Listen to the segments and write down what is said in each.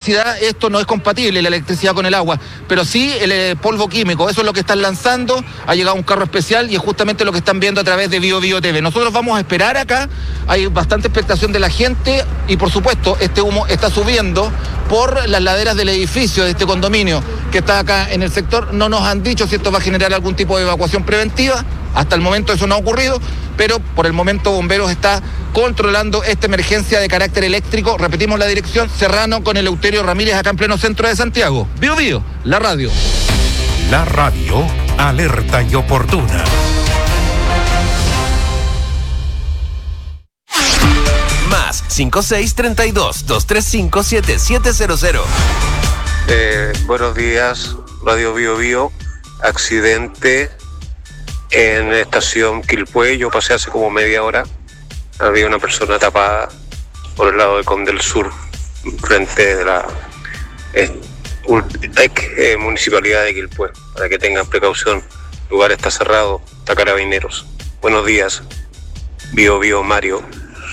electricidad, esto no es compatible, la electricidad con el agua, pero sí el polvo químico, eso es lo que están lanzando. Ha llegado un carro especial y es justamente lo que están viendo a través de Bio Bio TV. Nosotros vamos a esperar acá, hay bastante expectación de la gente y por supuesto este humo está subiendo por las laderas del edificio de este condominio que está acá en el sector. No nos han dicho si esto va a generar algún tipo de evacuación preventiva. Hasta el momento eso no ha ocurrido, pero por el momento Bomberos está controlando esta emergencia de carácter eléctrico. Repetimos la dirección: Serrano con Eleuterio Ramírez, acá en pleno centro de Santiago. Bio Bio, la radio. La radio, alerta y oportuna. Más 5632-235-7700. Buenos días, Radio Bio Bio. Accidente en la estación Quilpué. Yo pasé hace como media hora. Había una persona tapada por el lado de Condel Sur, frente de la municipalidad de Quilpué, para que tengan precaución. El lugar está cerrado, está Carabineros. Buenos días, Bio Bio Mario.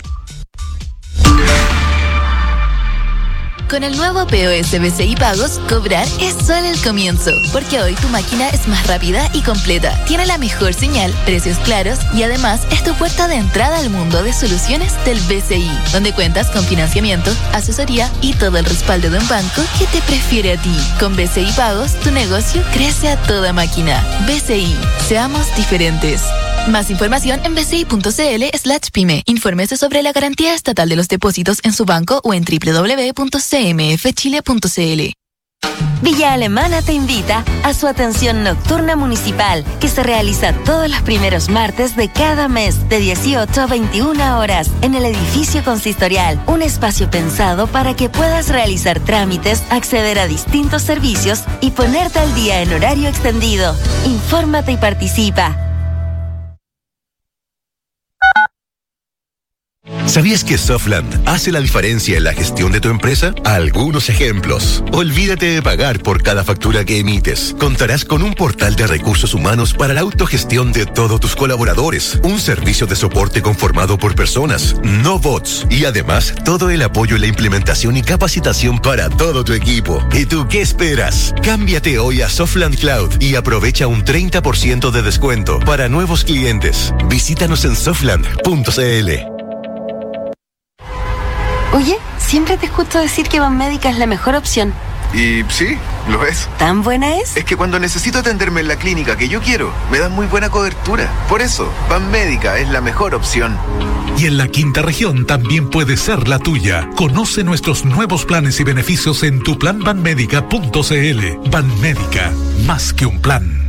Con el nuevo POS BCI Pagos, cobrar es solo el comienzo, porque hoy tu máquina es más rápida y completa, tiene la mejor señal, precios claros y además es tu puerta de entrada al mundo de soluciones del BCI, donde cuentas con financiamiento, asesoría y todo el respaldo de un banco que te prefiere a ti. Con BCI Pagos, tu negocio crece a toda máquina. BCI, seamos diferentes. Más información en bci.cl/pyme. Infórmese sobre la garantía estatal de los depósitos en su banco o en www.cmfchile.cl. Villa Alemana te invita a su atención nocturna municipal, que se realiza todos los primeros martes de cada mes, de 18 a 21 horas, en el edificio consistorial. Un espacio pensado para que puedas realizar trámites, acceder a distintos servicios y ponerte al día en horario extendido. Infórmate y participa. ¿Sabías que Softland hace la diferencia en la gestión de tu empresa? Algunos ejemplos. Olvídate de pagar por cada factura que emites. Contarás con un portal de recursos humanos para la autogestión de todos tus colaboradores. Un servicio de soporte conformado por personas, no bots. Y además, todo el apoyo en la implementación y capacitación para todo tu equipo. ¿Y tú qué esperas? Cámbiate hoy a Softland Cloud y aprovecha un 30% de descuento para nuevos clientes. Visítanos en softland.cl. Oye, siempre te escucho decir que Banmédica es la mejor opción. Y sí, lo es. ¿Tan buena es? Es que cuando necesito atenderme en la clínica que yo quiero, me dan muy buena cobertura. Por eso, Banmédica es la mejor opción. Y en la quinta región también puede ser la tuya. Conoce nuestros nuevos planes y beneficios en tuplanbanmedica.cl. Banmédica, más que un plan.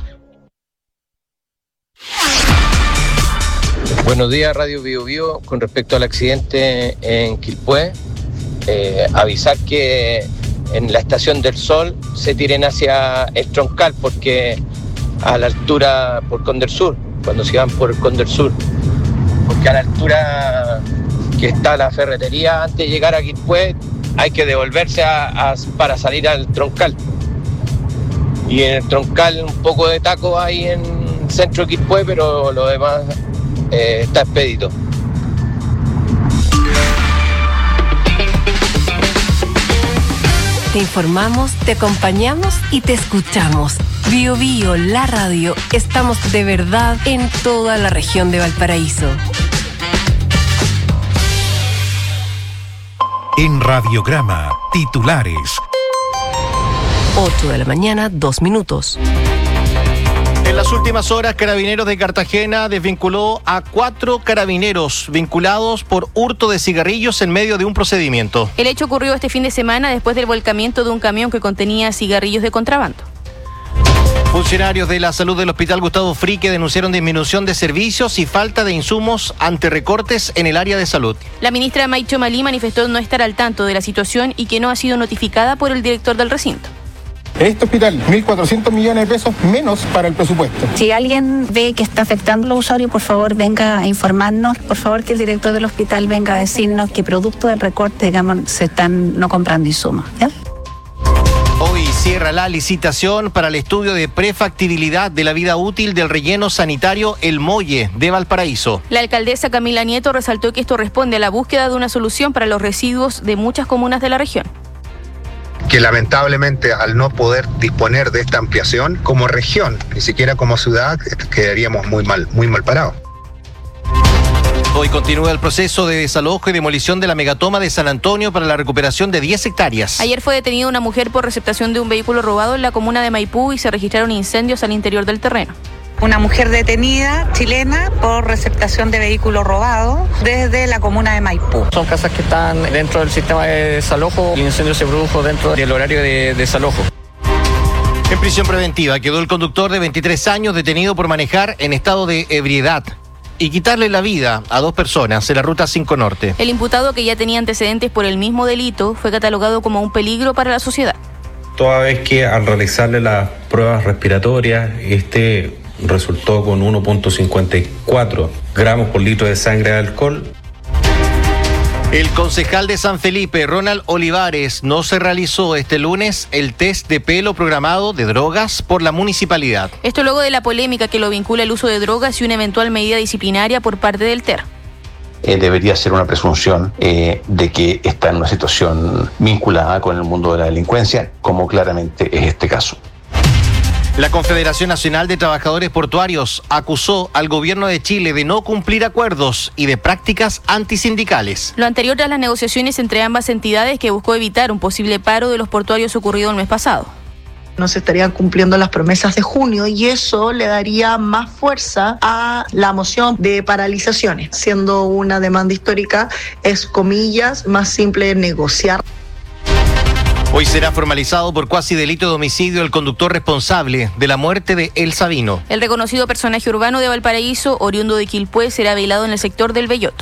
Buenos días, Radio Bio Bio. Con respecto al accidente en Quilpué, avisar que en la Estación del Sol se tiren hacia el Troncal, porque a la altura por Condel Sur, cuando se van por Condel Sur, porque a la altura que está la ferretería antes de llegar a Quilpué hay que devolverse para salir al Troncal. Y en el Troncal un poco de taco hay en centro de Quilpué, pero lo demás está expedito. Te informamos, te acompañamos y te escuchamos. Bio Bio, la radio. Estamos de verdad en toda la región de Valparaíso. En Radiograma, titulares. 8 de la mañana, 2 minutos. En las últimas horas, Carabineros de Cartagena desvinculó a 4 carabineros vinculados por hurto de cigarrillos en medio de un procedimiento. El hecho ocurrió este fin de semana después del volcamiento de un camión que contenía cigarrillos de contrabando. Funcionarios de la salud del Hospital Gustavo Frique denunciaron disminución de servicios y falta de insumos ante recortes en el área de salud. La ministra Maicho Malí manifestó no estar al tanto de la situación y que no ha sido notificada por el director del recinto. Este hospital, 1.400 millones de pesos menos para el presupuesto. Si alguien ve que está afectando a los usuarios, por favor venga a informarnos. Por favor que el director del hospital venga a decirnos que producto del recorte, digamos, se están no comprando insumos. ¿Ya? Hoy cierra la licitación para el estudio de prefactibilidad de la vida útil del relleno sanitario El Molle de Valparaíso. La alcaldesa Camila Nieto resaltó que esto responde a la búsqueda de una solución para los residuos de muchas comunas de la región. que lamentablemente al no poder disponer de esta ampliación como región, ni siquiera como ciudad, quedaríamos muy mal parados. Hoy continúa el proceso de desalojo y demolición de la megatoma de San Antonio para la recuperación de 10 hectáreas. Ayer fue detenida una mujer por receptación de un vehículo robado en la comuna de Maipú y se registraron incendios al interior del terreno. Una mujer detenida, chilena, por receptación de vehículo robado desde la comuna de Maipú. Son casas que están dentro del sistema de desalojo y el incendio se produjo dentro del horario de desalojo. En prisión preventiva quedó el conductor de 23 años detenido por manejar en estado de ebriedad y quitarle la vida a 2 personas en la ruta 5 Norte. El imputado, que ya tenía antecedentes por el mismo delito, fue catalogado como un peligro para la sociedad. Toda vez que al realizarle las pruebas respiratorias, resultó con 1.54 gramos por litro de sangre de alcohol. El concejal de San Felipe, Ronald Olivares, no se realizó este lunes el test de pelo programado de drogas por la municipalidad. Esto luego de la polémica que lo vincula el uso de drogas y una eventual medida disciplinaria por parte del TER. Debería ser una presunción de que está en una situación vinculada con el mundo de la delincuencia, como claramente es este caso. La Confederación Nacional de Trabajadores Portuarios acusó al gobierno de Chile de no cumplir acuerdos y de prácticas antisindicales. Lo anterior a las negociaciones entre ambas entidades que buscó evitar un posible paro de los portuarios ocurrido el mes pasado. No se estarían cumpliendo las promesas de junio y eso le daría más fuerza a la moción de paralizaciones. Siendo una demanda histórica, es, comillas, más simple negociar. Hoy será formalizado por cuasi delito de homicidio el conductor responsable de la muerte de El Sabino. El reconocido personaje urbano de Valparaíso, oriundo de Quilpué, será velado en el sector del Belloto.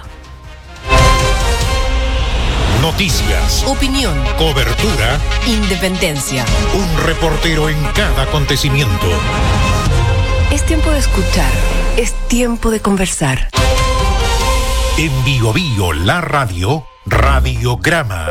Noticias, opinión, cobertura, independencia. Un reportero en cada acontecimiento. Es tiempo de escuchar, es tiempo de conversar. En Bio Bio, la radio, Radiograma.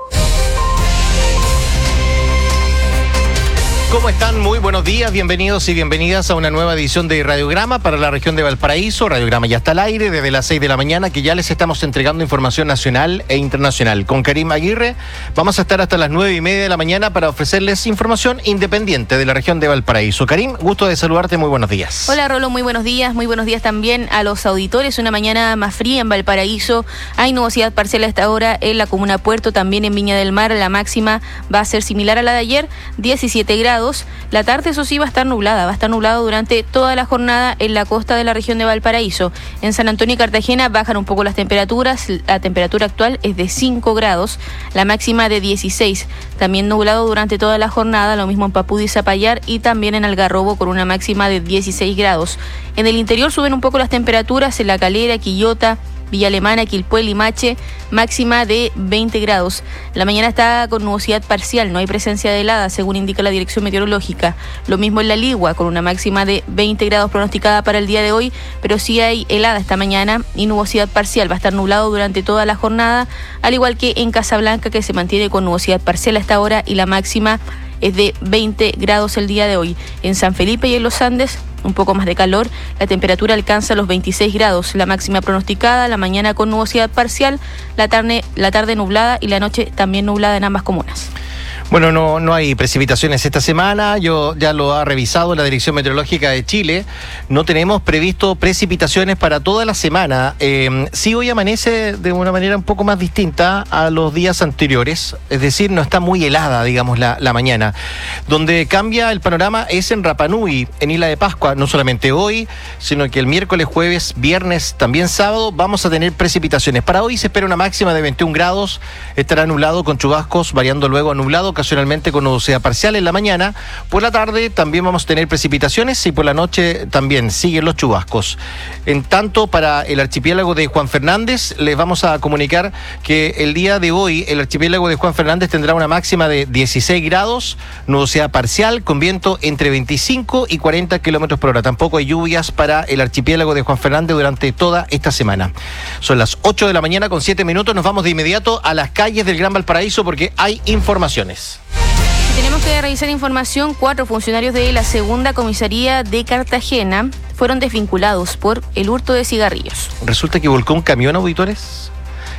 ¿Cómo están? Muy buenos días, bienvenidos y bienvenidas a una nueva edición de Radiograma para la región de Valparaíso. Radiograma ya está al aire desde las 6 de la mañana, que ya les estamos entregando información nacional e internacional. Con Karim Aguirre vamos a estar hasta las 9:30 de la mañana para ofrecerles información independiente de la región de Valparaíso. Karim, gusto de saludarte, muy buenos días. Hola Rolo, muy buenos días también a los auditores. Una mañana más fría en Valparaíso, hay nubosidad parcial a esta hora en la comuna Puerto, también en Viña del Mar. La máxima va a ser similar a la de ayer, 17 grados. La tarde, eso sí, va a estar nublado durante toda la jornada en la costa de la región de Valparaíso. En San Antonio y Cartagena bajan un poco las temperaturas, la temperatura actual es de 5 grados, la máxima de 16. También nublado durante toda la jornada, lo mismo en Papudí y Zapallar y también en Algarrobo con una máxima de 16 grados. En el interior suben un poco las temperaturas en La Calera, Quillota, Villa Alemana, Quilpué, Limache, máxima de 20 grados. La mañana está con nubosidad parcial, no hay presencia de heladas, según indica la Dirección Meteorológica. Lo mismo en La Ligua, con una máxima de 20 grados pronosticada para el día de hoy, pero sí hay helada esta mañana y nubosidad parcial. Va a estar nublado durante toda la jornada, al igual que en Casablanca, que se mantiene con nubosidad parcial a esta hora y la máxima es de 20 grados el día de hoy. En San Felipe y en los Andes, un poco más de calor, la temperatura alcanza los 26 grados, la máxima pronosticada, la mañana con nubosidad parcial, la tarde nublada y la noche también nublada en ambas comunas. Bueno, no hay precipitaciones esta semana, ya lo ha revisado la Dirección Meteorológica de Chile, no tenemos previsto precipitaciones para toda la semana. Sí, hoy amanece de una manera un poco más distinta a los días anteriores, es decir, no está muy helada, digamos, la mañana. Donde cambia el panorama es en Rapa Nui, en Isla de Pascua, no solamente hoy, sino que el miércoles, jueves, viernes, también sábado, vamos a tener precipitaciones. Para hoy se espera una máxima de 21 grados, estará nublado con chubascos, variando luego a nublado, ocasionalmente con nubosidad parcial en la mañana. Por la tarde también vamos a tener precipitaciones y por la noche también siguen los chubascos. En tanto, para el archipiélago de Juan Fernández, les vamos a comunicar que el día de hoy el archipiélago de Juan Fernández tendrá una máxima de 16 grados, nubosidad parcial con viento entre 25 y 40 kilómetros por hora. Tampoco hay lluvias para el archipiélago de Juan Fernández durante toda esta semana. Son las 8 de la mañana con 7 minutos. Nos vamos de inmediato a las calles del Gran Valparaíso porque hay informaciones. Tenemos que revisar información. 4 funcionarios de la segunda comisaría de Cartagena fueron desvinculados por el hurto de cigarrillos. Resulta que volcó un camión, auditores,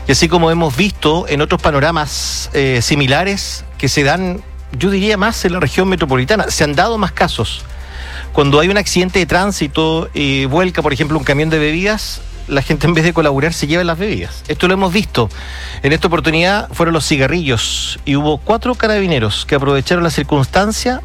Y así como hemos visto en otros panoramas similares que se dan, yo diría más en la región metropolitana, se han dado más casos. Cuando hay un accidente de tránsito y vuelca, por ejemplo, un camión de bebidas, la gente en vez de colaborar se lleva las bebidas. Esto lo hemos visto. En esta oportunidad fueron los cigarrillos y hubo 4 carabineros que aprovecharon la circunstancia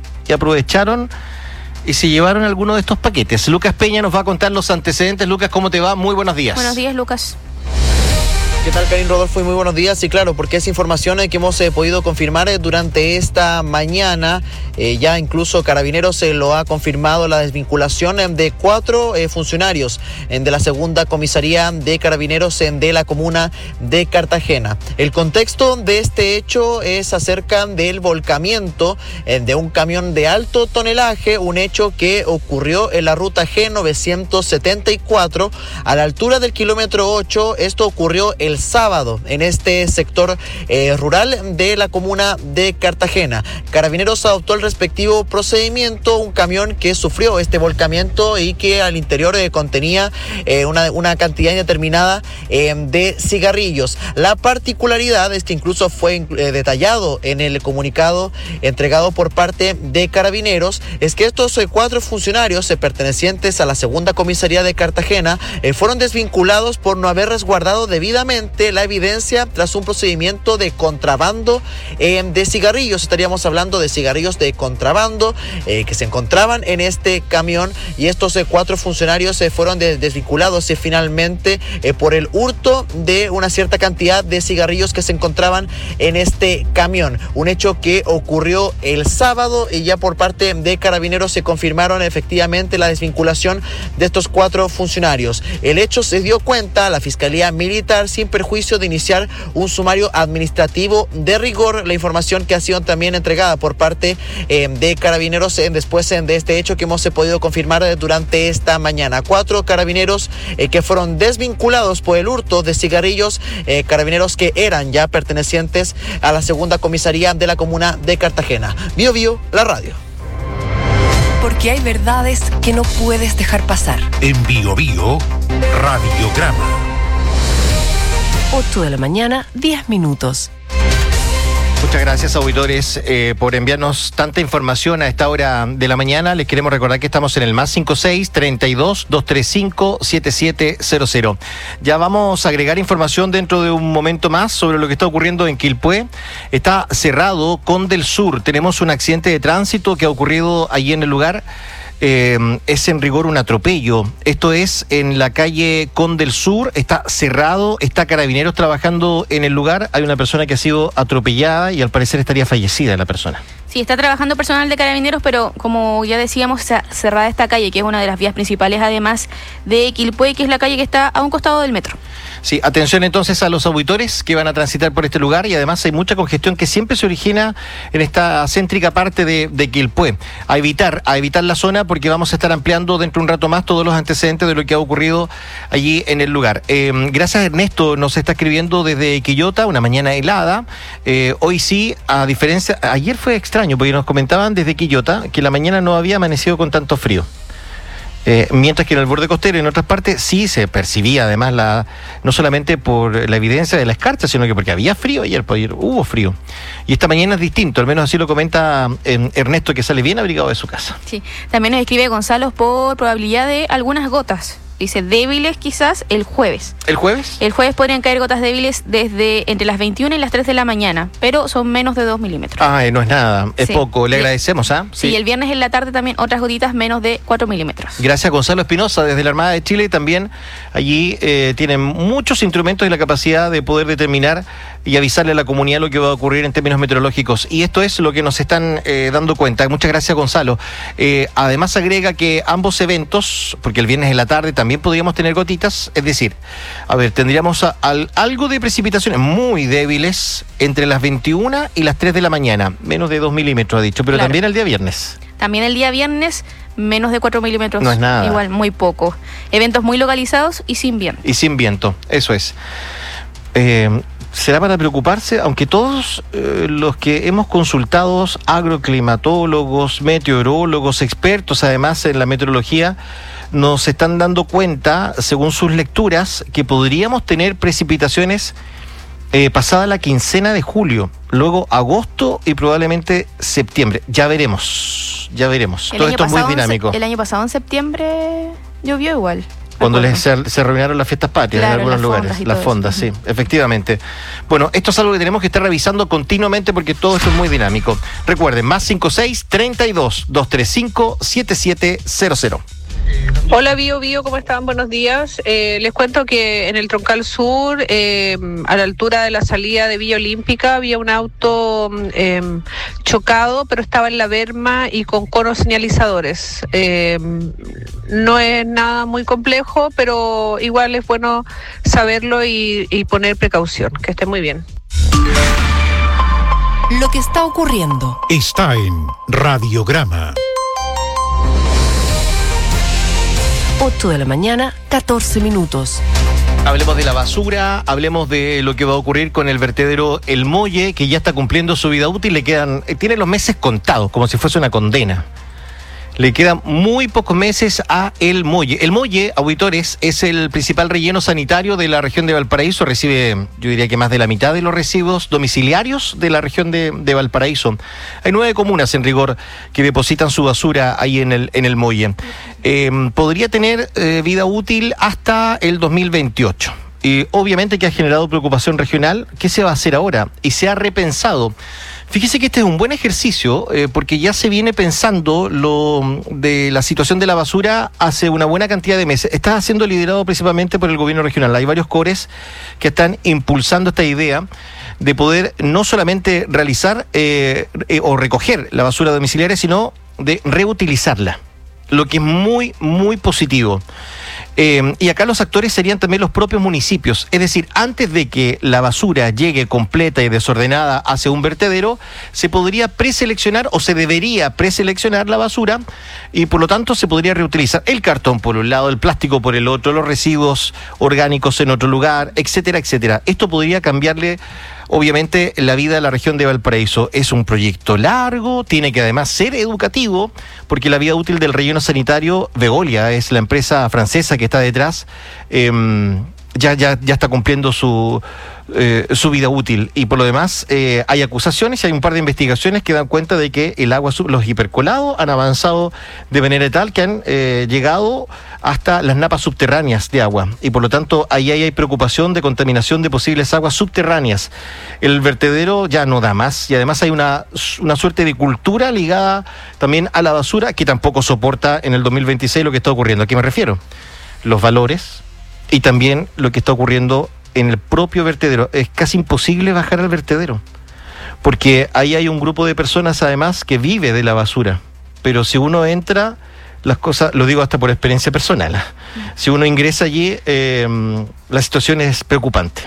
y se llevaron algunos de estos paquetes. Lucas Peña nos va a contar los antecedentes. Lucas, ¿cómo te va? Muy buenos días. Buenos días, Lucas. ¿Qué tal, Karin, Rodolfo? Y muy buenos días. Sí, claro, porque es información que hemos podido confirmar durante esta mañana. Ya incluso Carabineros lo ha confirmado, la desvinculación de 4 funcionarios de la segunda comisaría de Carabineros de la comuna de Cartagena. El contexto de este hecho es acerca del volcamiento de un camión de alto tonelaje, un hecho que ocurrió en la ruta G974 a la altura del kilómetro 8. Esto ocurrió el sábado en este sector rural de la comuna de Cartagena. Carabineros adoptó el respectivo procedimiento, un camión que sufrió este volcamiento y que al interior contenía una cantidad indeterminada de cigarrillos. La particularidad es que incluso fue detallado en el comunicado entregado por parte de Carabineros, es que estos 4 funcionarios pertenecientes a la segunda comisaría de Cartagena fueron desvinculados por no haber resguardado debidamente la evidencia tras un procedimiento de contrabando de cigarrillos. Estaríamos hablando de cigarrillos de contrabando que se encontraban en este camión, y estos 4 funcionarios fueron desvinculados finalmente por el hurto de una cierta cantidad de cigarrillos que se encontraban en este camión. Un hecho que ocurrió el sábado, y ya por parte de Carabineros se confirmaron efectivamente la desvinculación de estos 4 funcionarios. El hecho se dio cuenta a la Fiscalía Militar sin perjuicio de iniciar un sumario administrativo de rigor. La información que ha sido también entregada por parte de Carabineros después de este hecho que hemos podido confirmar durante esta mañana. 4 carabineros que fueron desvinculados por el hurto de cigarrillos, carabineros que eran ya pertenecientes a la segunda comisaría de la comuna de Cartagena. Bio Bio, la radio. Porque hay verdades que no puedes dejar pasar. En Bio Bio, Radiograma. 8 de la mañana, 10 minutos. Muchas gracias, auditores, por enviarnos tanta información a esta hora de la mañana. Les queremos recordar que estamos en el +56 32 235 7700. Ya vamos a agregar información dentro de un momento más sobre lo que está ocurriendo en Quilpué. Está cerrado Conde del Sur. Tenemos un accidente de tránsito que ha ocurrido allí en el lugar. Es en rigor un atropello. Esto es en la calle Conde del Sur, está cerrado, está Carabineros trabajando en el lugar. Hay una persona que ha sido atropellada y al parecer estaría fallecida la persona. Sí, está trabajando personal de Carabineros, pero como ya decíamos, cerrada esta calle, que es una de las vías principales, además de Quilpué, que es la calle que está a un costado del metro. Sí, atención entonces a los auditores que van a transitar por este lugar, y además hay mucha congestión que siempre se origina en esta céntrica parte de Quilpué. A evitar la zona, porque vamos a estar ampliando dentro de un rato más todos los antecedentes de lo que ha ocurrido allí en el lugar. Gracias, Ernesto, nos está escribiendo desde Quillota, una mañana helada. Hoy sí, a diferencia, ayer fue extraño, porque nos comentaban desde Quillota que la mañana no había amanecido con tanto frío. Mientras que en el borde costero y en otras partes sí se percibía además no solamente por la evidencia de la escarcha, sino que porque había frío ayer hubo frío. Y esta mañana es distinto, al menos así lo comenta Ernesto, que sale bien abrigado de su casa. Sí, también nos escribe Gonzalo por probabilidad de algunas gotas. Dice débiles quizás el jueves. ¿El jueves? El jueves podrían caer gotas débiles desde entre las 21 y las 3 de la mañana, pero son menos de 2 milímetros. No es nada, es poco, le agradecemos. Sí, y el viernes en la tarde también otras gotitas menos de 4 milímetros. Gracias, Gonzalo Espinosa, desde la Armada de Chile. También allí tienen muchos instrumentos y la capacidad de poder determinar y avisarle a la comunidad lo que va a ocurrir en términos meteorológicos. Y esto es lo que nos están dando cuenta. Muchas gracias, Gonzalo. Además agrega que ambos eventos, porque el viernes en la tarde también podríamos tener gotitas, es decir, tendríamos algo de precipitaciones muy débiles entre las 21 y las 3 de la mañana, menos de 2 milímetros ha dicho, pero claro, también el día viernes. También el día viernes, menos de 4 milímetros. No es nada. Igual, muy poco. Eventos muy localizados y sin viento. Y sin viento, eso es. ¿Será para preocuparse? Aunque todos los que hemos consultado, agroclimatólogos, meteorólogos, expertos además en la meteorología, nos están dando cuenta, según sus lecturas, que podríamos tener precipitaciones pasada la quincena de julio, luego agosto y probablemente septiembre. Ya veremos. Todo esto es muy dinámico. El año pasado en septiembre llovió igual. Cuando se reunieron las fiestas patrias, claro, en algunos lugares, las fondas, sí, efectivamente. Bueno, esto es algo que tenemos que estar revisando continuamente porque todo esto es muy dinámico. Recuerden, más 56-32-235-7700. Hola Bio, ¿cómo están? Buenos días. Les cuento que en el Troncal Sur, a la altura de la salida de Villa Olímpica, había un auto chocado, pero estaba en la berma y con conos señalizadores. No es nada muy complejo, pero igual es bueno saberlo y poner precaución. Que esté muy bien. Lo que está ocurriendo está en Radiograma. 8 de la mañana, 14 minutos. Hablemos de la basura, hablemos de lo que va a ocurrir con el vertedero El Molle, que ya está cumpliendo su vida útil, tiene los meses contados, como si fuese una condena. Le quedan muy pocos meses a El Molle. El Molle, auditores, es el principal relleno sanitario de la región de Valparaíso. Recibe, yo diría que más de la mitad de los residuos domiciliarios de la región de Valparaíso. Hay 9 comunas, en rigor, que depositan su basura ahí en el Molle. Podría tener vida útil hasta el 2028. Y obviamente que ha generado preocupación regional. ¿Qué se va a hacer ahora? Y se ha repensado. Fíjese que este es un buen ejercicio porque ya se viene pensando lo de la situación de la basura hace una buena cantidad de meses. Está siendo liderado principalmente por el gobierno regional. Hay varios cores que están impulsando esta idea de poder no solamente realizar o recoger la basura domiciliaria, sino de reutilizarla, lo que es muy, muy positivo. Y acá los actores serían también los propios municipios. Es decir, antes de que la basura llegue completa y desordenada hacia un vertedero, se podría preseleccionar o se debería preseleccionar la basura y por lo tanto se podría reutilizar el cartón por un lado, el plástico por el otro, los residuos orgánicos en otro lugar, etcétera, etcétera. Esto podría cambiarle obviamente la vida de la región de Valparaíso. Es un proyecto largo, tiene que además ser educativo, porque la vida útil del relleno sanitario, Veolia es la empresa francesa que está detrás, ya está cumpliendo su vida útil. Y por lo demás hay acusaciones y hay un par de investigaciones que dan cuenta de que el agua, los hipercolados han avanzado de manera tal que han llegado hasta las napas subterráneas de agua y por lo tanto ahí hay preocupación de contaminación de posibles aguas subterráneas. El vertedero ya no da más y además hay una suerte de cultura ligada también a la basura que tampoco soporta en el 2026 lo que está ocurriendo. ¿A qué me refiero? Los valores y también lo que está ocurriendo en el propio vertedero. Es casi imposible bajar al vertedero porque ahí hay un grupo de personas además que vive de la basura, pero si uno entra, las cosas, lo digo hasta por experiencia personal, si uno ingresa allí, la situación es preocupante.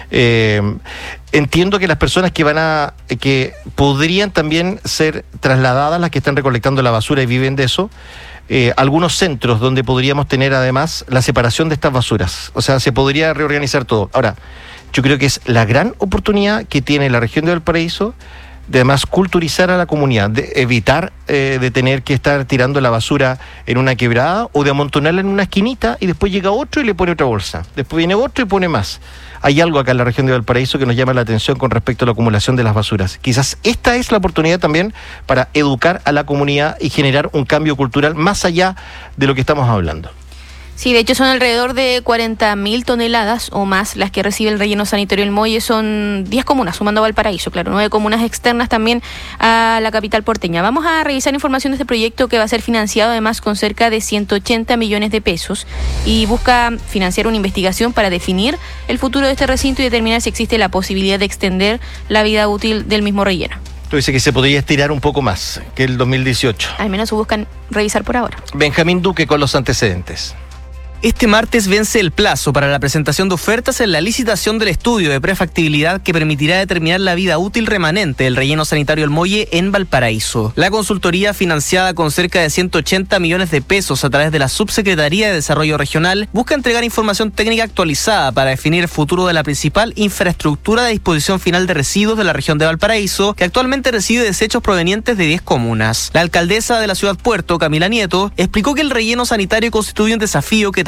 Entiendo que las personas que podrían también ser trasladadas, las que están recolectando la basura y viven de eso, algunos centros donde podríamos tener además la separación de estas basuras, o sea, se podría reorganizar todo. Ahora, yo creo que es la gran oportunidad que tiene la región de Valparaíso de además culturizar a la comunidad, de evitar de tener que estar tirando la basura en una quebrada o de amontonarla en una esquinita y después llega otro y le pone otra bolsa. Después viene otro y pone más. Hay algo acá en la región de Valparaíso que nos llama la atención con respecto a la acumulación de las basuras. Quizás esta es la oportunidad también para educar a la comunidad y generar un cambio cultural más allá de lo que estamos hablando. Sí, de hecho son alrededor de 40.000 toneladas o más las que recibe el relleno sanitario El Molle. Son 10 comunas, sumando a Valparaíso, claro, 9 comunas externas también a la capital porteña. Vamos a revisar información de este proyecto que va a ser financiado además con cerca de 180 millones de pesos y busca financiar una investigación para definir el futuro de este recinto y determinar si existe la posibilidad de extender la vida útil del mismo relleno. Tú dices que se podría estirar un poco más que el 2018. Al menos buscan revisar por ahora. Benjamín Duque con los antecedentes. Este martes vence el plazo para la presentación de ofertas en la licitación del estudio de prefactibilidad que permitirá determinar la vida útil remanente del relleno sanitario El Molle en Valparaíso. La consultoría, financiada con cerca de 180 millones de pesos a través de la Subsecretaría de Desarrollo Regional, busca entregar información técnica actualizada para definir el futuro de la principal infraestructura de disposición final de residuos de la región de Valparaíso, que actualmente recibe desechos provenientes de 10 comunas. La alcaldesa de la ciudad Puerto, Camila Nieto, explicó que el relleno sanitario constituye un desafío que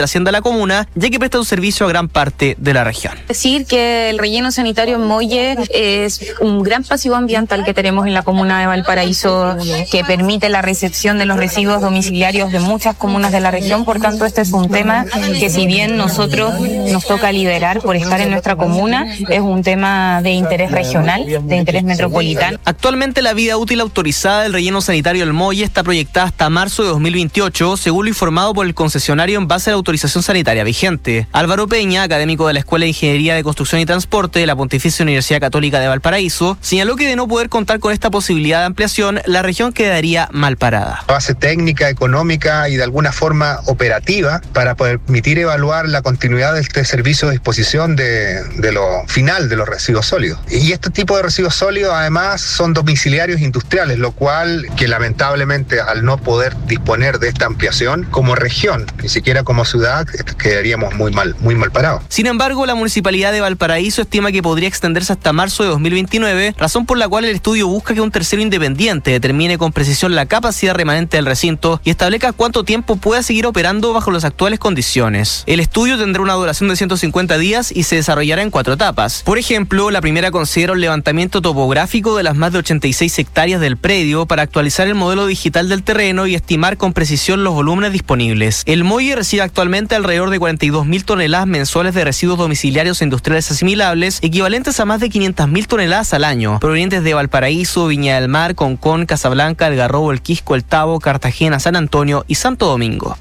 trasciende a la comuna, ya que presta un servicio a gran parte de la región. Decir que el relleno sanitario en Molle es un gran pasivo ambiental que tenemos en la comuna de Valparaíso, que permite la recepción de los residuos domiciliarios de muchas comunas de la región. Por tanto, este es un tema que, si bien nosotros nos toca liderar por estar en nuestra comuna, es un tema de interés regional, de interés metropolitano. Actualmente la vida útil autorizada del relleno sanitario El Molle está proyectada hasta marzo de 2028, según lo informado por el concesionario en base a la autorización sanitaria vigente. Álvaro Peña, académico de la Escuela de Ingeniería de Construcción y Transporte de la Pontificia Universidad Católica de Valparaíso, señaló que de no poder contar con esta posibilidad de ampliación, la región quedaría mal parada. Base técnica, económica y de alguna forma operativa para permitir evaluar la continuidad de este servicio de disposición de lo final de los residuos sólidos. Y este tipo de residuos sólidos además son domiciliarios industriales, lo cual que lamentablemente al no poder disponer de esta ampliación como región, ni siquiera como ciudad, quedaríamos muy mal parados. Sin embargo, la Municipalidad de Valparaíso estima que podría extenderse hasta marzo de 2029, razón por la cual el estudio busca que un tercero independiente determine con precisión la capacidad remanente del recinto y establezca cuánto tiempo pueda seguir operando bajo las actuales condiciones. El estudio tendrá una duración de 150 días y se desarrollará en 4 etapas. Por ejemplo, la primera considera un levantamiento topográfico de las más de 86 hectáreas del predio para actualizar el modelo digital del terreno y estimar con precisión los volúmenes disponibles. El Molle recibe actualmente alrededor de 42.000 toneladas mensuales de residuos domiciliarios e industriales asimilables, equivalentes a más de 500.000 toneladas al año, provenientes de Valparaíso, Viña del Mar, Concón, Casablanca, Algarrobo, El Quisco, El Tabo, Cartagena, San Antonio y Santo Domingo.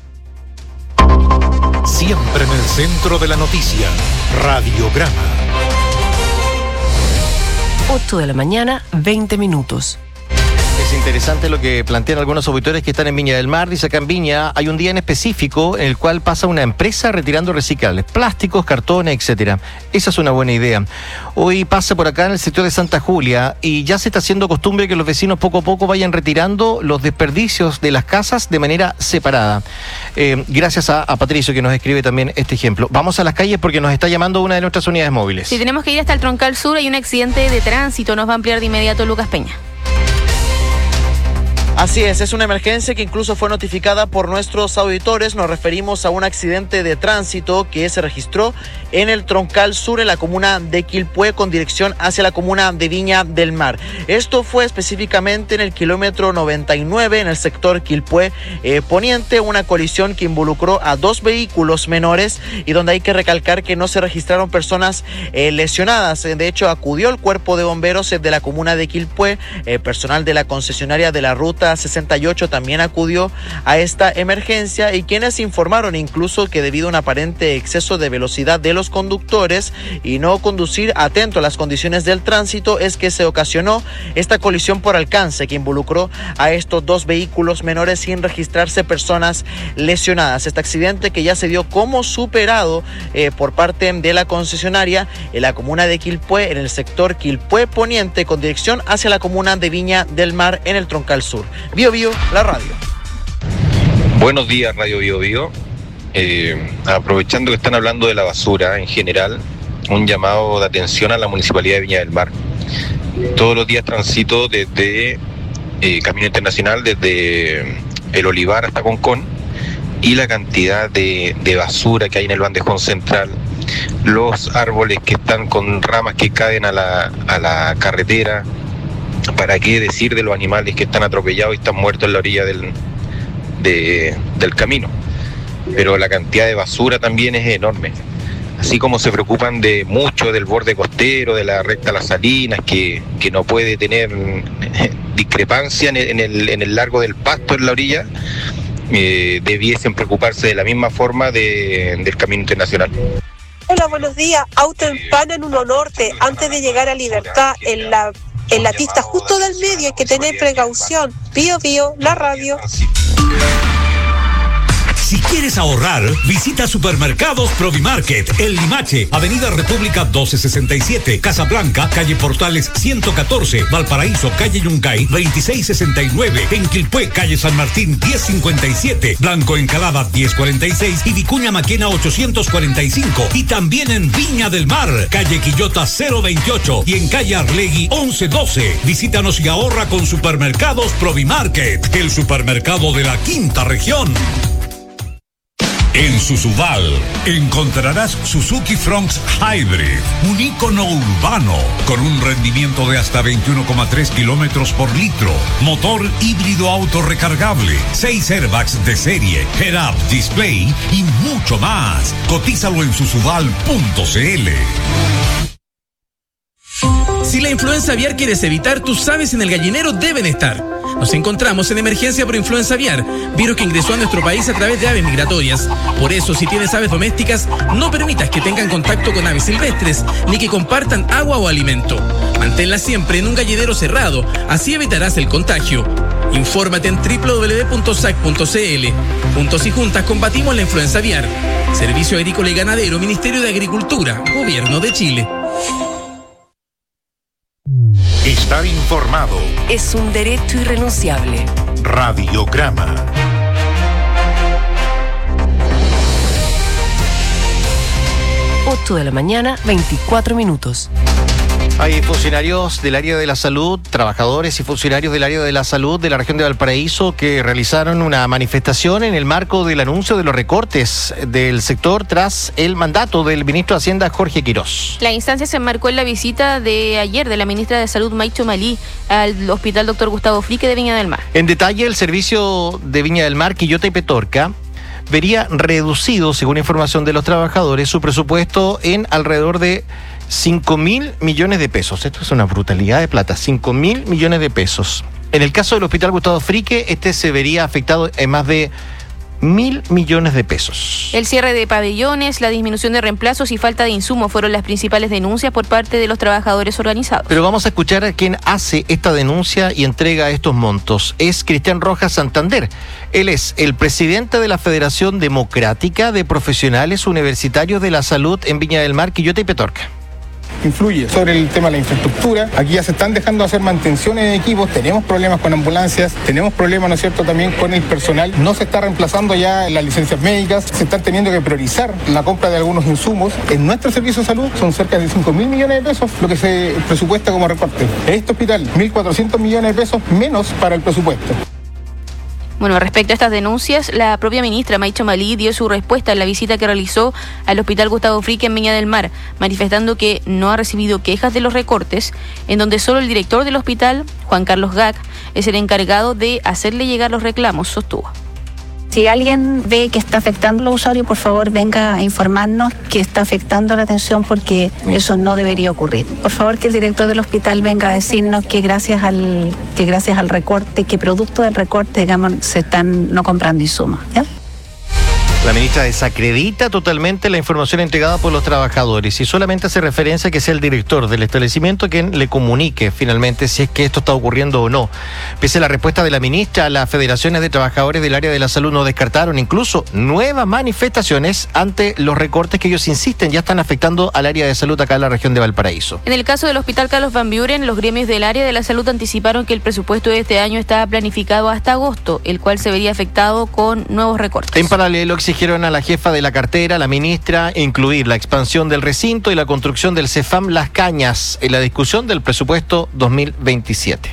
Siempre en el centro de la noticia, Radiograma. 8 de la mañana, 20 minutos. Es interesante lo que plantean algunos auditores que están en Viña del Mar. Dice acá en Viña hay un día en específico en el cual pasa una empresa retirando reciclables, plásticos, cartones, etcétera. Esa es una buena idea. Hoy pasa por acá en el sector de Santa Julia y ya se está haciendo costumbre que los vecinos poco a poco vayan retirando los desperdicios de las casas de manera separada. Gracias a Patricio que nos escribe también este ejemplo. Vamos a las calles porque nos está llamando una de nuestras unidades móviles. Si tenemos que ir hasta el Troncal Sur, hay un accidente de tránsito. Nos va a ampliar de inmediato Lucas Peña. Así es una emergencia que incluso fue notificada por nuestros auditores. Nos referimos a un accidente de tránsito que se registró en el Troncal Sur, en la comuna de Quilpué, con dirección hacia la comuna de Viña del Mar. Esto fue específicamente en el kilómetro 99, en el sector Quilpué Poniente, una colisión que involucró a 2 vehículos menores y donde hay que recalcar que no se registraron personas lesionadas. De hecho, acudió el cuerpo de bomberos de la comuna de Quilpué, personal de la concesionaria de la ruta 68 también acudió a esta emergencia y quienes informaron incluso que debido a un aparente exceso de velocidad de los conductores y no conducir atento a las condiciones del tránsito es que se ocasionó esta colisión por alcance que involucró a estos 2 vehículos menores sin registrarse personas lesionadas. Este accidente que ya se dio como superado por parte de la concesionaria en la comuna de Quilpué, en el sector Quilpué Poniente, con dirección hacia la comuna de Viña del Mar, en el Troncal Sur. Bio Bio, la radio. Buenos días, Radio Bio Bio. Aprovechando que están hablando de la basura en general, un llamado de atención a la Municipalidad de Viña del Mar. Todos los días transito desde Camino Internacional, desde El Olivar hasta Concón, y la cantidad de basura que hay en el bandejón central, los árboles que están con ramas que caen a la carretera. ¿Para qué decir de los animales que están atropellados y están muertos en la orilla del camino? Pero la cantidad de basura también es enorme. Así como se preocupan de mucho del borde costero, de la recta Las Salinas, que no puede tener discrepancia en el largo del pasto en la orilla, debiesen preocuparse de la misma forma del Camino Internacional. Hola, buenos días. Auto en Pana en 1 Norte, antes de llegar a Libertad, en la pista justo del medio, hay que tener precaución. Bio Bio, la radio. Si quieres ahorrar, visita Supermercados Provimarket, El Limache, Avenida República 1267, Casablanca, calle Portales 114, Valparaíso, calle Yungay 2669, en Quilpué, calle San Martín 1057, Blanco Encalada 1046 y Vicuña Maquena 845. Y también en Viña del Mar, calle Quillota 028 y en calle Arlegui 1112. Visítanos y ahorra con Supermercados Provimarket, el supermercado de la quinta región. En Suzuval encontrarás Suzuki Fronx Hybrid, un ícono urbano con un rendimiento de hasta 21,3 kilómetros por litro, motor híbrido autorrecargable, 6 airbags de serie, head-up display y mucho más. Cotízalo en suzuval.cl. Si la influenza aviar quieres evitar, tus aves en el gallinero deben estar. Nos encontramos en emergencia por influenza aviar, virus que ingresó a nuestro país a través de aves migratorias. Por eso, si tienes aves domésticas, no permitas que tengan contacto con aves silvestres, ni que compartan agua o alimento. Manténlas siempre en un gallinero cerrado, así evitarás el contagio. Infórmate en www.sac.cl. Juntos y juntas combatimos la influenza aviar. Servicio Agrícola y Ganadero, Ministerio de Agricultura, Gobierno de Chile. Estar informado es un derecho irrenunciable. Radiograma. Ocho de la mañana, 24 minutos. Hay funcionarios del área de la salud, trabajadores y funcionarios del área de la salud de la región de Valparaíso que realizaron una manifestación en el marco del anuncio de los recortes del sector tras el mandato del ministro de Hacienda, Jorge Quirós. La instancia se enmarcó en la visita de ayer de la ministra de Salud, Maicho Malí, al Hospital Dr. Gustavo Frique de Viña del Mar. En detalle, el servicio de Viña del Mar, Quillota y Petorca vería reducido, según información de los trabajadores, su presupuesto en alrededor de 5.000 millones de pesos. Esto es una brutalidad de plata, 5.000 millones de pesos. En el caso del Hospital Gustavo Frique, este se vería afectado en más de 1.000 millones de pesos. El cierre de pabellones, la disminución de reemplazos y falta de insumos fueron las principales denuncias por parte de los trabajadores organizados. Pero vamos a escuchar a quien hace esta denuncia y entrega estos montos. Es Cristian Rojas Santander. Él es el presidente de la Federación Democrática de Profesionales Universitarios de la Salud en Viña del Mar, Quillota y Petorca. Influye sobre el tema de la infraestructura. Aquí ya se están dejando de hacer mantenciones de equipos, tenemos problemas con ambulancias, tenemos problemas, ¿no es cierto?, también con el personal. No se está reemplazando ya las licencias médicas, se están teniendo que priorizar la compra de algunos insumos. En nuestro servicio de salud son cerca de 5.000 millones de pesos lo que se presupuesta como recorte. En este hospital, 1.400 millones de pesos menos para el presupuesto. Bueno, respecto a estas denuncias, la propia ministra Maicho Malí dio su respuesta en la visita que realizó al Hospital Gustavo Frique en Viña del Mar, manifestando que no ha recibido quejas de los recortes, en donde solo el director del hospital, Juan Carlos Gac, es el encargado de hacerle llegar los reclamos, sostuvo. Si alguien ve que está afectando a los usuarios, por favor venga a informarnos que está afectando la atención, porque eso no debería ocurrir. Por favor, que el director del hospital venga a decirnos que gracias al recorte, que producto del recorte, digamos, se están no comprando insumos, ¿ya? La ministra desacredita totalmente la información entregada por los trabajadores y solamente hace referencia a que sea el director del establecimiento quien le comunique finalmente si es que esto está ocurriendo o no. Pese a la respuesta de la ministra, las federaciones de trabajadores del área de la salud no descartaron incluso nuevas manifestaciones ante los recortes que ellos insisten ya están afectando al área de salud acá en la región de Valparaíso. En el caso del Hospital Carlos Van Buren, los gremios del área de la salud anticiparon que el presupuesto de este año estaba planificado hasta agosto, el cual se vería afectado con nuevos recortes. En paralelo, exigieron a la jefa de la cartera, la ministra, incluir la expansión del recinto y la construcción del CEFAM Las Cañas en la discusión del presupuesto 2027.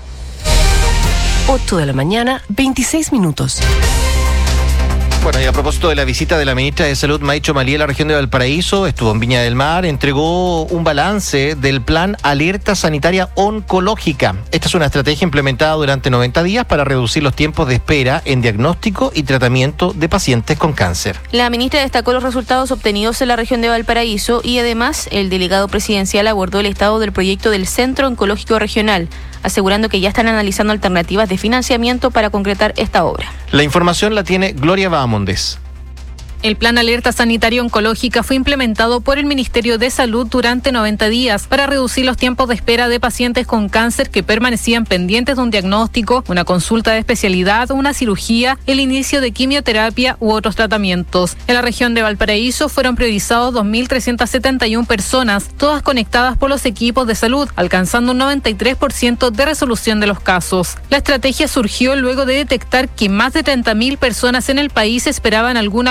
8 de la mañana, 26 minutos. Bueno, y a propósito de la visita de la ministra de Salud, Maicho Malí, a la región de Valparaíso, estuvo en Viña del Mar, entregó un balance del plan Alerta Sanitaria Oncológica. Esta es una estrategia implementada durante 90 días para reducir los tiempos de espera en diagnóstico y tratamiento de pacientes con cáncer. La ministra destacó los resultados obtenidos en la región de Valparaíso y además el delegado presidencial abordó el estado del proyecto del Centro Oncológico Regional, asegurando que ya están analizando alternativas de financiamiento para concretar esta obra. La información la tiene Gloria Bahamondes. El Plan Alerta Sanitaria Oncológica fue implementado por el Ministerio de Salud durante 90 días para reducir los tiempos de espera de pacientes con cáncer que permanecían pendientes de un diagnóstico, una consulta de especialidad, una cirugía, el inicio de quimioterapia u otros tratamientos. En la región de Valparaíso fueron priorizados 2.371 personas, todas conectadas por los equipos de salud, alcanzando un 93% de resolución de los casos. La estrategia surgió luego de detectar que más de 30.000 personas en el país esperaban alguna prestación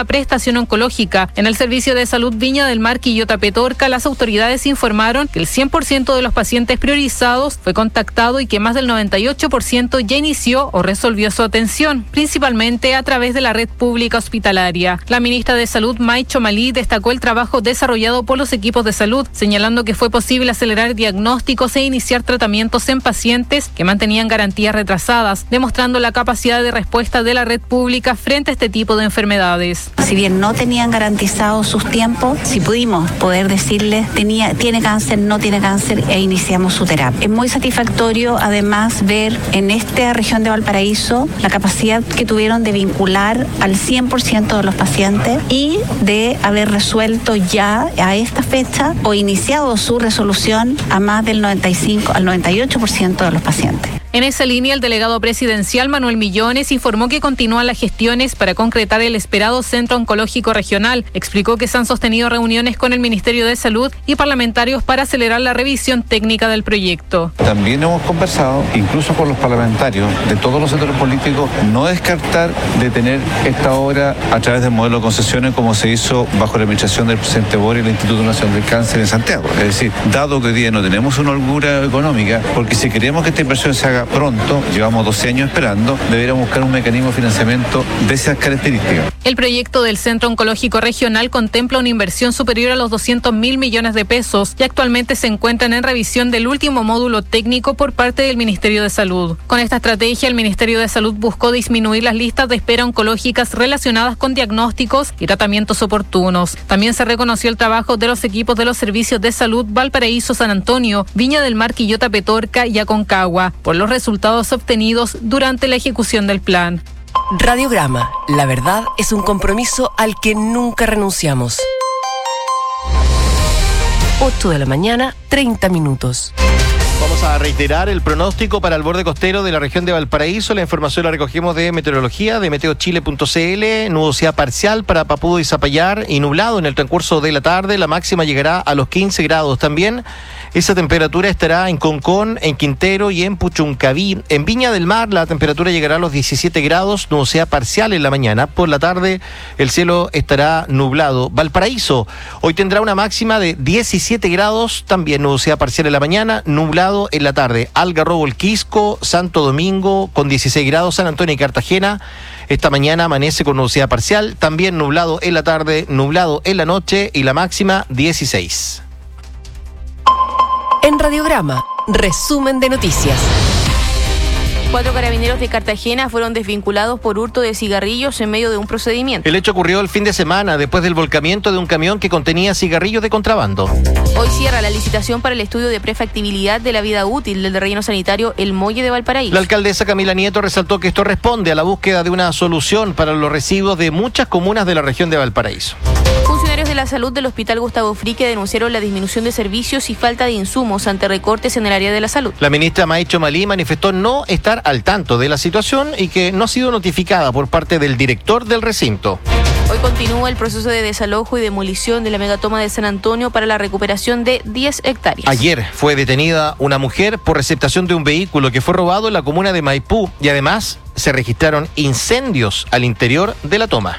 rehabilitación oncológica. En el Servicio de Salud Viña del Mar Quillota Petorca, las autoridades informaron que el 100% de los pacientes priorizados fue contactado y que más del 98% ya inició o resolvió su atención, principalmente a través de la red pública hospitalaria. La ministra de Salud, May Chomalí, destacó el trabajo desarrollado por los equipos de salud, señalando que fue posible acelerar diagnósticos e iniciar tratamientos en pacientes que mantenían garantías retrasadas, demostrando la capacidad de respuesta de la red pública frente a este tipo de enfermedades. Si bien no tenían garantizados sus tiempos, si pudimos poder decirles tiene cáncer, no tiene cáncer e iniciamos su terapia. Es muy satisfactorio además ver en esta región de Valparaíso la capacidad que tuvieron de vincular al 100% de los pacientes y de haber resuelto ya a esta fecha o iniciado su resolución a más del 95 al 98% de los pacientes. En esa línea, el delegado presidencial Manuel Millones informó que continúan las gestiones para concretar el esperado Centro Oncológico Regional. Explicó que se han sostenido reuniones con el Ministerio de Salud y parlamentarios para acelerar la revisión técnica del proyecto. También hemos conversado, incluso con los parlamentarios de todos los sectores políticos, no descartar de tener esta obra a través del modelo de concesiones como se hizo bajo la administración del presidente Boric y el Instituto Nacional del Cáncer en Santiago. Es decir, dado que hoy día no tenemos una holgura económica, porque si queremos que esta inversión se haga pronto, llevamos 12 años esperando, deberíamos buscar un mecanismo de financiamiento de esas características. El proyecto del Centro Oncológico Regional contempla una inversión superior a los 200.000 millones de pesos y actualmente se encuentran en revisión del último módulo técnico por parte del Ministerio de Salud. Con esta estrategia, el Ministerio de Salud buscó disminuir las listas de espera oncológicas relacionadas con diagnósticos y tratamientos oportunos. También se reconoció el trabajo de los equipos de los servicios de salud Valparaíso, San Antonio, Viña del Mar, Quillota Petorca y Aconcagua por los resultados obtenidos durante la ejecución del plan. Radiograma, la verdad es un compromiso al que nunca renunciamos. 8 de la mañana, 30 minutos. Vamos a reiterar el pronóstico para el borde costero de la región de Valparaíso. La información la recogemos de meteorología, de meteochile.cl. Nubosidad parcial para Papudo y Zapallar y nublado en el transcurso de la tarde. La máxima llegará a los 15 grados también. Esa temperatura estará en Concón, en Quintero y en Puchuncaví. En Viña del Mar la temperatura llegará a los 17 grados, nubosidad parcial en la mañana. Por la tarde el cielo estará nublado. Valparaíso hoy tendrá una máxima de 17 grados, también nubosidad parcial en la mañana, nublado en la tarde. Algarrobo, el Quisco, Santo Domingo con 16 grados, San Antonio y Cartagena. Esta mañana amanece con nubosidad parcial, también nublado en la tarde, nublado en la noche y la máxima 16. En Radiograma, resumen de noticias. 4 carabineros de Cartagena fueron desvinculados por hurto de cigarrillos en medio de un procedimiento. El hecho ocurrió el fin de semana después del volcamiento de un camión que contenía cigarrillos de contrabando. Hoy cierra la licitación para el estudio de prefactibilidad de la vida útil del relleno sanitario El Molle de Valparaíso. La alcaldesa Camila Nieto resaltó que esto responde a la búsqueda de una solución para los residuos de muchas comunas de la región de Valparaíso. Funcionarios de la salud del Hospital Gustavo Frique denunciaron la disminución de servicios y falta de insumos ante recortes en el área de la salud. La ministra May Chomalí manifestó no estar al tanto de la situación y que no ha sido notificada por parte del director del recinto. Hoy continúa el proceso de desalojo y demolición de la megatoma de San Antonio para la recuperación de 10 hectáreas. Ayer fue detenida una mujer por receptación de un vehículo que fue robado en la comuna de Maipú y además se registraron incendios al interior de la toma.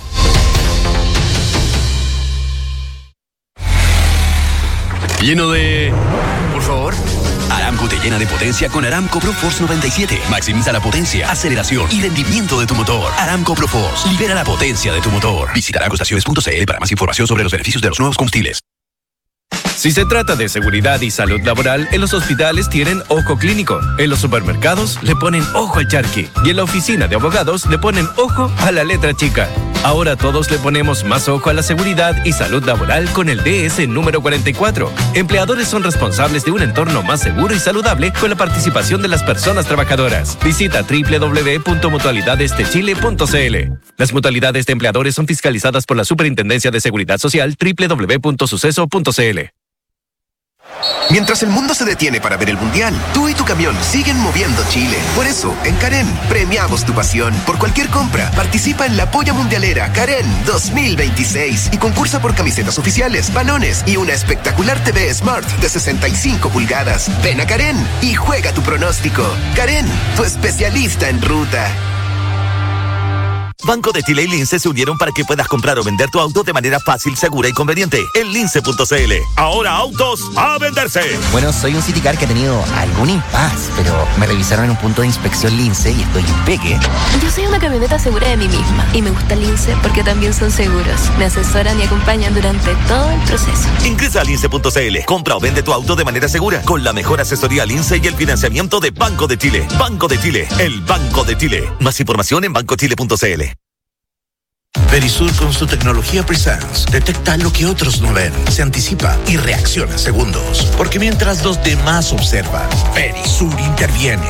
Lleno de... Por favor. Aramco te llena de potencia con Aramco ProForce 97. Maximiza la potencia, aceleración y rendimiento de tu motor. Aramco ProForce. Libera la potencia de tu motor. Visita aramcoestaciones.cl para más información sobre los beneficios de los nuevos combustibles. Si se trata de seguridad y salud laboral, en los hospitales tienen ojo clínico. En los supermercados le ponen ojo al charqui. Y en la oficina de abogados le ponen ojo a la letra chica. Ahora todos le ponemos más ojo a la seguridad y salud laboral con el DS número 44. Empleadores son responsables de un entorno más seguro y saludable con la participación de las personas trabajadoras. Visita www.mutualidadesdechile.cl. Las mutualidades de empleadores son fiscalizadas por la Superintendencia de Seguridad Social www.suceso.cl. Mientras el mundo se detiene para ver el Mundial, tú y tu camión siguen moviendo Chile. Por eso, en Karen, premiamos tu pasión. Por cualquier compra, participa en la Polla Mundialera Karen 2026 y concursa por camisetas oficiales, balones y una espectacular TV Smart de 65 pulgadas. Ven a Karen y juega tu pronóstico. Karen, tu especialista en ruta. Banco de Chile y Lince se unieron para que puedas comprar o vender tu auto de manera fácil, segura y conveniente. En lince.cl. Ahora autos a venderse. Bueno, soy un Citicar que ha tenido algún impas, pero me revisaron en un punto de inspección Lince y estoy impeque. Yo soy una camioneta segura de mí misma y me gusta Lince porque también son seguros. Me asesoran y acompañan durante todo el proceso. Ingresa a lince.cl. Compra o vende tu auto de manera segura con la mejor asesoría Lince y el financiamiento de Banco de Chile. Banco de Chile, el Banco de Chile. Más información en bancochile.cl. Verisur con su tecnología Presence detecta lo que otros no ven, se anticipa y reacciona segundos. Porque mientras los demás observan, Verisur interviene.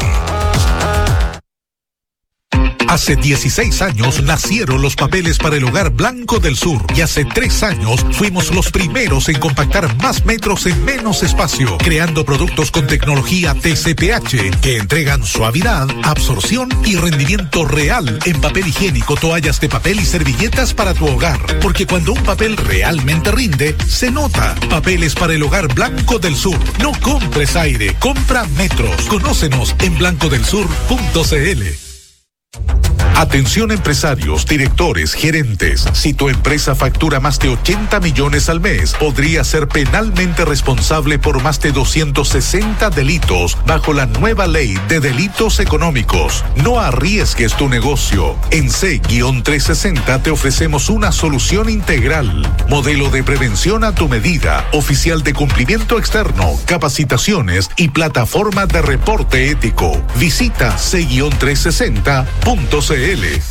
Hace 16 años nacieron los papeles para el hogar Blanco del Sur y hace 3 años fuimos los primeros en compactar más metros en menos espacio, creando productos con tecnología TCPH que entregan suavidad, absorción y rendimiento real en papel higiénico, toallas de papel y servilletas para tu hogar. Porque cuando un papel realmente rinde, se nota. Papeles para el hogar Blanco del Sur. No compres aire, compra metros. Conócenos en blancodelsur.cl. Atención empresarios, directores, gerentes. Si tu empresa factura más de 80 millones al mes, podría ser penalmente responsable por más de 260 delitos bajo la nueva ley de delitos económicos. No arriesgues tu negocio. En C-360 te ofrecemos una solución integral. Modelo de prevención a tu medida, oficial de cumplimiento externo, capacitaciones y plataforma de reporte ético. Visita C-360.cl.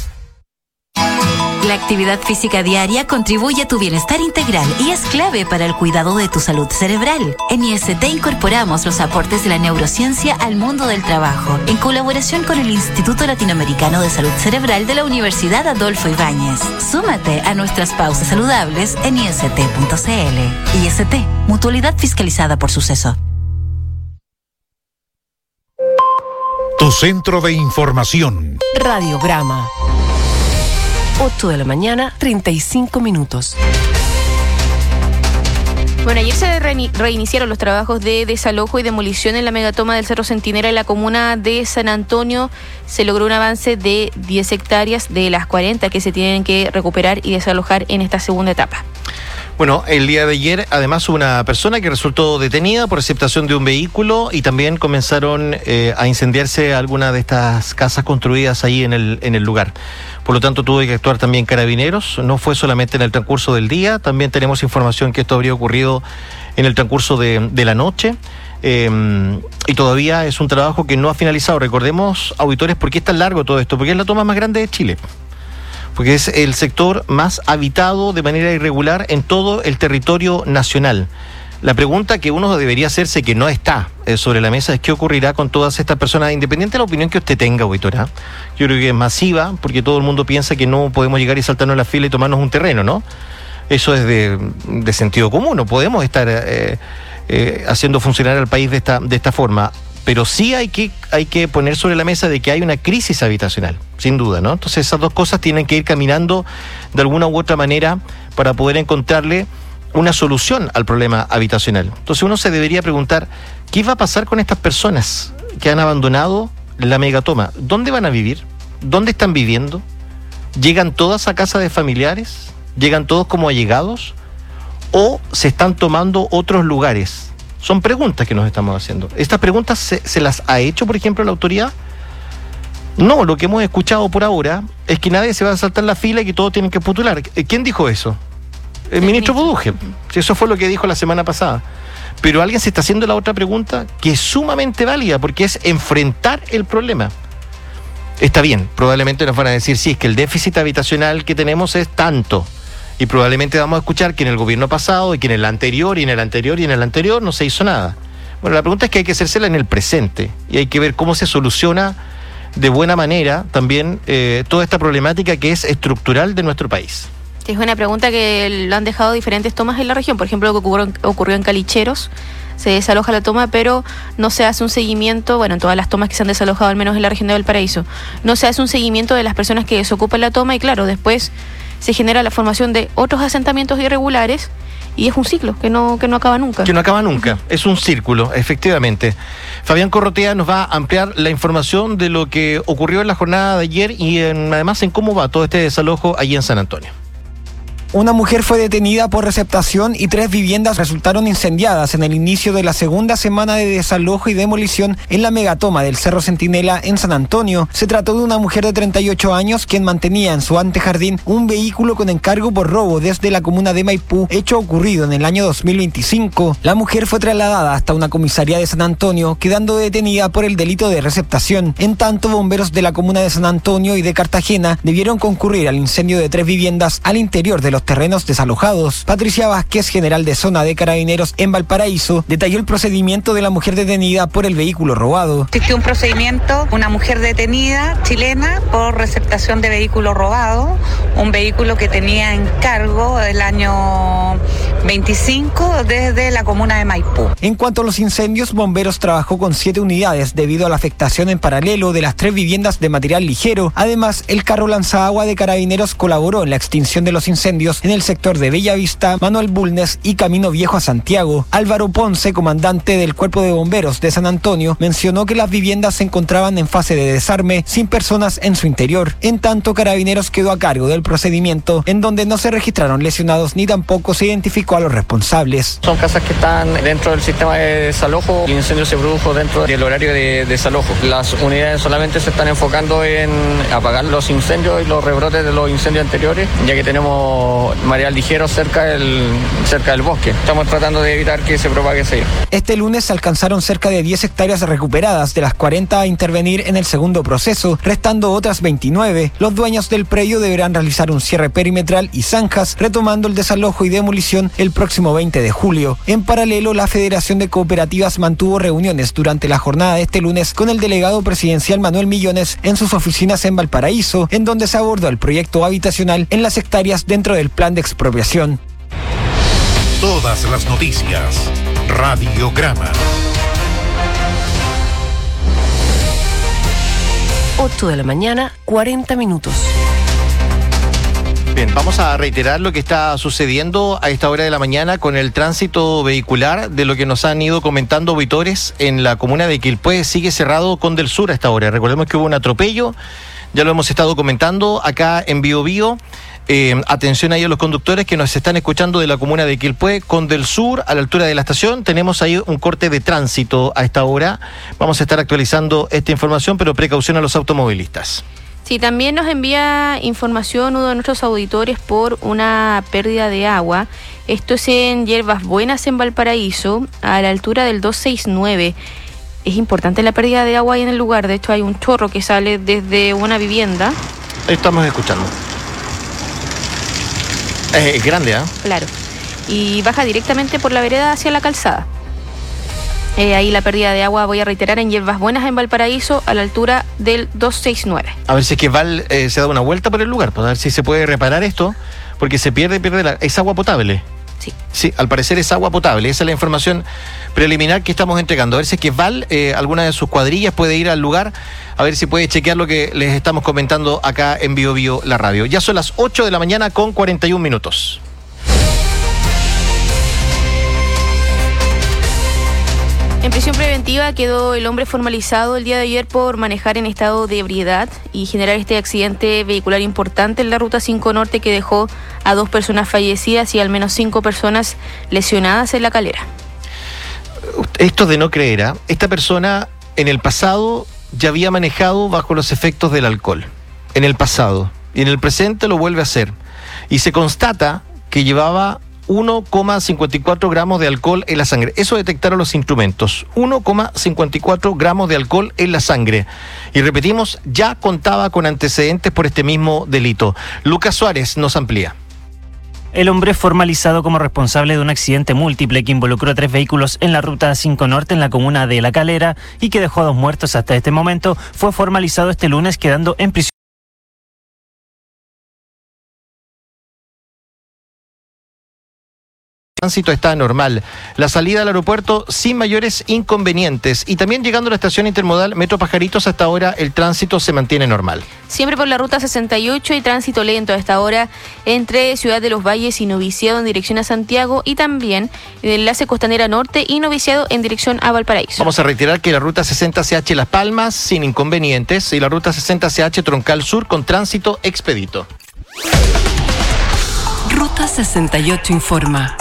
La actividad física diaria contribuye a tu bienestar integral y es clave para el cuidado de tu salud cerebral. En IST incorporamos los aportes de la neurociencia al mundo del trabajo, en colaboración con el Instituto Latinoamericano de Salud Cerebral de la Universidad Adolfo Ibáñez. Súmate a nuestras pausas saludables en ist.cl. IST, mutualidad fiscalizada por Suceso. Tu centro de información. Radiograma. 8 de la mañana, 35 minutos. Bueno, ayer se reiniciaron los trabajos de desalojo y demolición en la megatoma del Cerro Centinela en la comuna de San Antonio. Se logró un avance de 10 hectáreas de las 40 que se tienen que recuperar y desalojar en esta segunda etapa. Bueno, el día de ayer además hubo una persona que resultó detenida por receptación de un vehículo y también comenzaron a incendiarse algunas de estas casas construidas ahí en el lugar. Por lo tanto, tuvo que actuar también Carabineros. No fue solamente en el transcurso del día, también tenemos información que esto habría ocurrido en el transcurso de la noche. Y todavía es un trabajo que no ha finalizado. Recordemos, auditores, ¿por qué es tan largo todo esto? Porque es la toma más grande de Chile. Porque es el sector más habitado de manera irregular en todo el territorio nacional. La pregunta que uno debería hacerse, que no está sobre la mesa, es qué ocurrirá con todas estas personas, independiente de la opinión que usted tenga, auditora. Yo creo que es masiva, porque todo el mundo piensa que no podemos llegar y saltarnos la fila y tomarnos un terreno, ¿no? Eso es de sentido común, no podemos estar haciendo funcionar al país de esta forma. Pero sí hay que poner sobre la mesa de que hay una crisis habitacional, sin duda, ¿no? Entonces esas dos cosas tienen que ir caminando de alguna u otra manera para poder encontrarle una solución al problema habitacional. Entonces uno se debería preguntar, ¿qué va a pasar con estas personas que han abandonado la megatoma? ¿Dónde van a vivir? ¿Dónde están viviendo? ¿Llegan todas a casa de familiares? ¿Llegan todos como allegados? ¿O se están tomando otros lugares? Son preguntas que nos estamos haciendo. ¿Estas preguntas se las ha hecho, por ejemplo, la autoridad? No, lo que hemos escuchado por ahora es que nadie se va a saltar la fila y que todos tienen que postular. ¿Quién dijo eso? El ministro Buduje. Eso fue lo que dijo la semana pasada. Pero alguien se está haciendo la otra pregunta que es sumamente válida, porque es enfrentar el problema. Está bien, probablemente nos van a decir, sí, es que el déficit habitacional que tenemos es tanto. Y probablemente vamos a escuchar que en el gobierno pasado y que en el anterior y en el anterior y en el anterior no se hizo nada. Bueno, la pregunta es que hay que hacérsela en el presente y hay que ver cómo se soluciona de buena manera también toda esta problemática que es estructural de nuestro país. Es una pregunta que lo han dejado diferentes tomas en la región. Por ejemplo, lo que ocurrió en Calicheros. Se desaloja la toma, pero no se hace un seguimiento, bueno, en todas las tomas que se han desalojado, al menos en la región de Valparaíso, no se hace un seguimiento de las personas que desocupan la toma y claro, después se genera la formación de otros asentamientos irregulares y es un ciclo que no acaba nunca. Que no acaba nunca, es un círculo, efectivamente. Fabián Corrotea nos va a ampliar la información de lo que ocurrió en la jornada de ayer y además en cómo va todo este desalojo allí en San Antonio. Una mujer fue detenida por receptación y 3 viviendas resultaron incendiadas en el inicio de la segunda semana de desalojo y demolición en la megatoma del Cerro Centinela en San Antonio. Se trató de una mujer de 38 años quien mantenía en su antejardín un vehículo con encargo por robo desde la comuna de Maipú, hecho ocurrido en el año 2025. La mujer fue trasladada hasta una comisaría de San Antonio, quedando detenida por el delito de receptación. En tanto, bomberos de la comuna de San Antonio y de Cartagena debieron concurrir al incendio de 3 viviendas al interior de los terrenos desalojados. Patricia Vázquez, general de zona de Carabineros en Valparaíso, detalló el procedimiento de la mujer detenida por el vehículo robado. Existió un procedimiento, una mujer detenida chilena por receptación de vehículo robado, un vehículo que tenía en cargo el año 25 desde la comuna de Maipú. En cuanto a los incendios, bomberos trabajó con 7 unidades debido a la afectación en paralelo de las 3 viviendas de material ligero. Además, el carro lanzagua de Carabineros colaboró en la extinción de los incendios en el sector de Bellavista, Manuel Bulnes y Camino Viejo a Santiago. Álvaro Ponce, comandante del Cuerpo de Bomberos de San Antonio, mencionó que las viviendas se encontraban en fase de desarme sin personas en su interior. En tanto, Carabineros quedó a cargo del procedimiento, en donde no se registraron lesionados ni tampoco se identificó a los responsables. Son casas que están dentro del sistema de desalojo. El incendio se produjo dentro del horario de desalojo. Las unidades solamente se están enfocando en apagar los incendios y los rebrotes de los incendios anteriores, ya que tenemos material ligero cerca del bosque. Estamos tratando de evitar que se propague ese. Este lunes se alcanzaron cerca de 10 hectáreas recuperadas, de las 40 a intervenir en el segundo proceso, restando otras 29. Los dueños del predio deberán realizar un cierre perimetral y zanjas, retomando el desalojo y demolición el próximo 20 de julio. En paralelo, la Federación de Cooperativas mantuvo reuniones durante la jornada de este lunes con el delegado presidencial Manuel Millones en sus oficinas en Valparaíso, en donde se abordó el proyecto habitacional en las hectáreas dentro del plan de expropiación. Todas las noticias. Radiograma. 8 de la mañana, 40 minutos. Bien, vamos a reiterar lo que está sucediendo a esta hora de la mañana con el tránsito vehicular, de lo que nos han ido comentando auditores en la comuna de Quilpué. Sigue cerrado con Del Sur a esta hora. Recordemos que hubo un atropello, ya lo hemos estado comentando acá en Biobío. Atención ahí a los conductores que nos están escuchando de la comuna de Quilpué, con Del Sur, a la altura de la estación. Tenemos ahí un corte de tránsito a esta hora. Vamos a estar actualizando esta información, pero precaución a los automovilistas. Sí, también nos envía información uno de nuestros auditores por una pérdida de agua. Esto es en Hierbas Buenas, en Valparaíso, a la altura del 269. Es importante la pérdida de agua ahí en el lugar. De hecho, hay un chorro que sale desde una vivienda. Ahí estamos escuchando. Es grande, ¿ah? Claro. Y baja directamente por la vereda hacia la calzada. Ahí la pérdida de agua, voy a reiterar, en Hierbas Buenas, en Valparaíso, a la altura del 269. A ver si es que Val se da una vuelta por el lugar, para ver si se puede reparar esto, porque se pierde es agua potable. Sí. Sí, al parecer es agua potable. Esa es la información preliminar que estamos entregando. A ver si es que Val, alguna de sus cuadrillas, puede ir al lugar, a ver si puede chequear lo que les estamos comentando acá en Bio Bio, la radio. Ya son las 8 de la mañana con 41 minutos. En prisión preventiva quedó el hombre formalizado el día de ayer por manejar en estado de ebriedad y generar este accidente vehicular importante en la Ruta 5 Norte que dejó a 2 personas fallecidas y al menos 5 personas lesionadas en La Calera. Esto de no creer, ¿eh? Esta persona en el pasado ya había manejado bajo los efectos del alcohol. En el pasado. Y en el presente lo vuelve a hacer. Y se constata que llevaba 1,54 gramos de alcohol en la sangre. Eso detectaron los instrumentos. 1,54 gramos de alcohol en la sangre. Y repetimos, ya contaba con antecedentes por este mismo delito. Lucas Suárez nos amplía. El hombre formalizado como responsable de un accidente múltiple que involucró a 3 vehículos en la Ruta 5 Norte en la comuna de La Calera y que dejó a 2 muertos hasta este momento, fue formalizado este lunes quedando en prisión tránsito está normal. La salida al aeropuerto sin mayores inconvenientes. Y también llegando a la estación intermodal Metro Pajaritos, hasta ahora el tránsito se mantiene normal. Siempre por la ruta 68 y tránsito lento a esta hora entre Ciudad de los Valles y Noviciado en dirección a Santiago, y también el enlace Costanera Norte y Noviciado en dirección a Valparaíso. Vamos a reiterar que la ruta 60CH Las Palmas sin inconvenientes y la ruta 60CH Troncal Sur con tránsito expedito. Ruta 68 informa.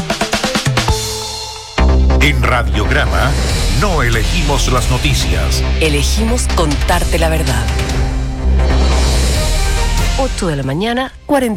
En Radiograma no elegimos las noticias. Elegimos contarte la verdad. 8 de la mañana,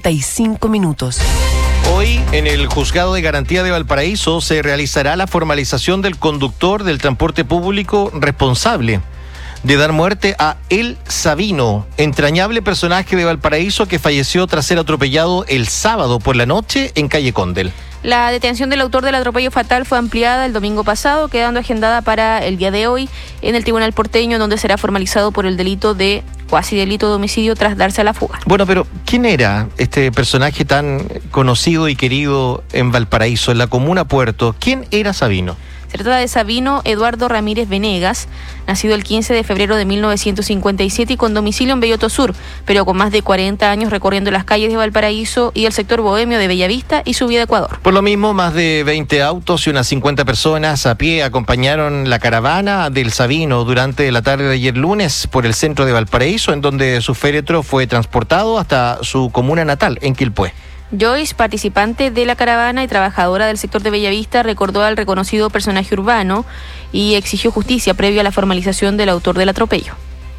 45 minutos. Hoy, en el Juzgado de Garantía de Valparaíso, se realizará la formalización del conductor del transporte público responsable de dar muerte a El Sabino, entrañable personaje de Valparaíso que falleció tras ser atropellado el sábado por la noche en calle Condel. La detención del autor del atropello fatal fue ampliada el domingo pasado, quedando agendada para el día de hoy en el Tribunal Porteño, donde será formalizado por el delito de cuasi delito de homicidio tras darse a la fuga. Bueno, pero ¿quién era este personaje tan conocido y querido en Valparaíso, en la comuna Puerto? ¿Quién era Sabino? Se trata de Sabino Eduardo Ramírez Venegas, nacido el 15 de febrero de 1957 y con domicilio en Belloto Sur, pero con más de 40 años recorriendo las calles de Valparaíso y el sector bohemio de Bellavista y subida a Ecuador. Por lo mismo, más de 20 autos y unas 50 personas a pie acompañaron la caravana del Sabino durante la tarde de ayer lunes por el centro de Valparaíso, en donde su féretro fue transportado hasta su comuna natal, en Quilpué. Joyce, participante de la caravana y trabajadora del sector de Bellavista, recordó al reconocido personaje urbano y exigió justicia previo a la formalización del autor del atropello.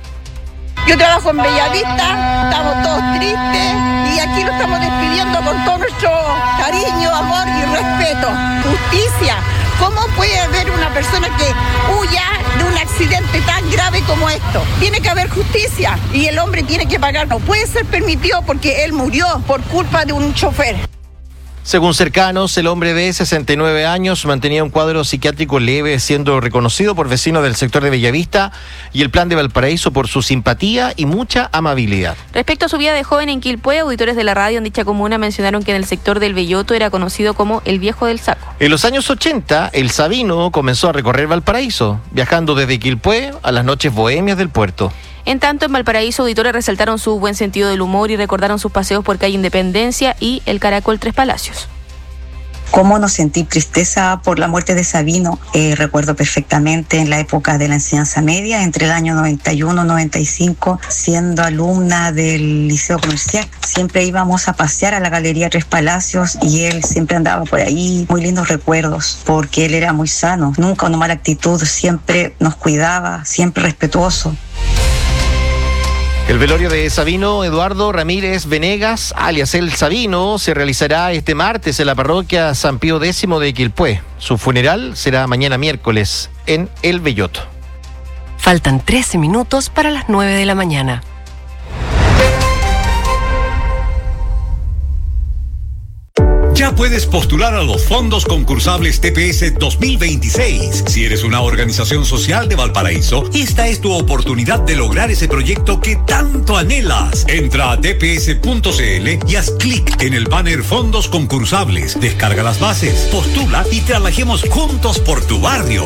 Yo trabajo en Bellavista, estamos todos tristes y aquí lo estamos despidiendo con todo nuestro cariño, amor y respeto. Justicia. ¿Cómo puede haber una persona que huya de un accidente tan grave como esto? Tiene que haber justicia y el hombre tiene que pagar. No puede ser permitido porque él murió por culpa de un chofer. Según cercanos, el hombre de 69 años mantenía un cuadro psiquiátrico leve, siendo reconocido por vecinos del sector de Bellavista y el Plan de Valparaíso por su simpatía y mucha amabilidad. Respecto a su vida de joven en Quilpué, auditores de la radio en dicha comuna mencionaron que en el sector del Belloto era conocido como el Viejo del Saco. En los años 80, el Sabino comenzó a recorrer Valparaíso, viajando desde Quilpué a las noches bohemias del puerto. En tanto, en Valparaíso, auditores resaltaron su buen sentido del humor y recordaron sus paseos por calle Independencia y el Caracol Tres Palacios. ¿Cómo no sentir tristeza por la muerte de Sabino? Recuerdo perfectamente en la época de la enseñanza media, entre el año 91 y 95, siendo alumna del Liceo Comercial. Siempre íbamos a pasear a la Galería Tres Palacios y él siempre andaba por ahí. Muy lindos recuerdos, porque él era muy sano, nunca una mala actitud, siempre nos cuidaba, siempre respetuoso. El velorio de Sabino Eduardo Ramírez Venegas, alias El Sabino, se realizará este martes en la parroquia San Pío X de Quilpué. Su funeral será mañana miércoles en El Belloto. Faltan 13 minutos para las 9 de la mañana. Ya puedes postular a los fondos concursables TPS 2026. Si eres una organización social de Valparaíso, esta es tu oportunidad de lograr ese proyecto que tanto anhelas. Entra a tps.cl y haz clic en el banner Fondos Concursables. Descarga las bases, postula y trabajemos juntos por tu barrio.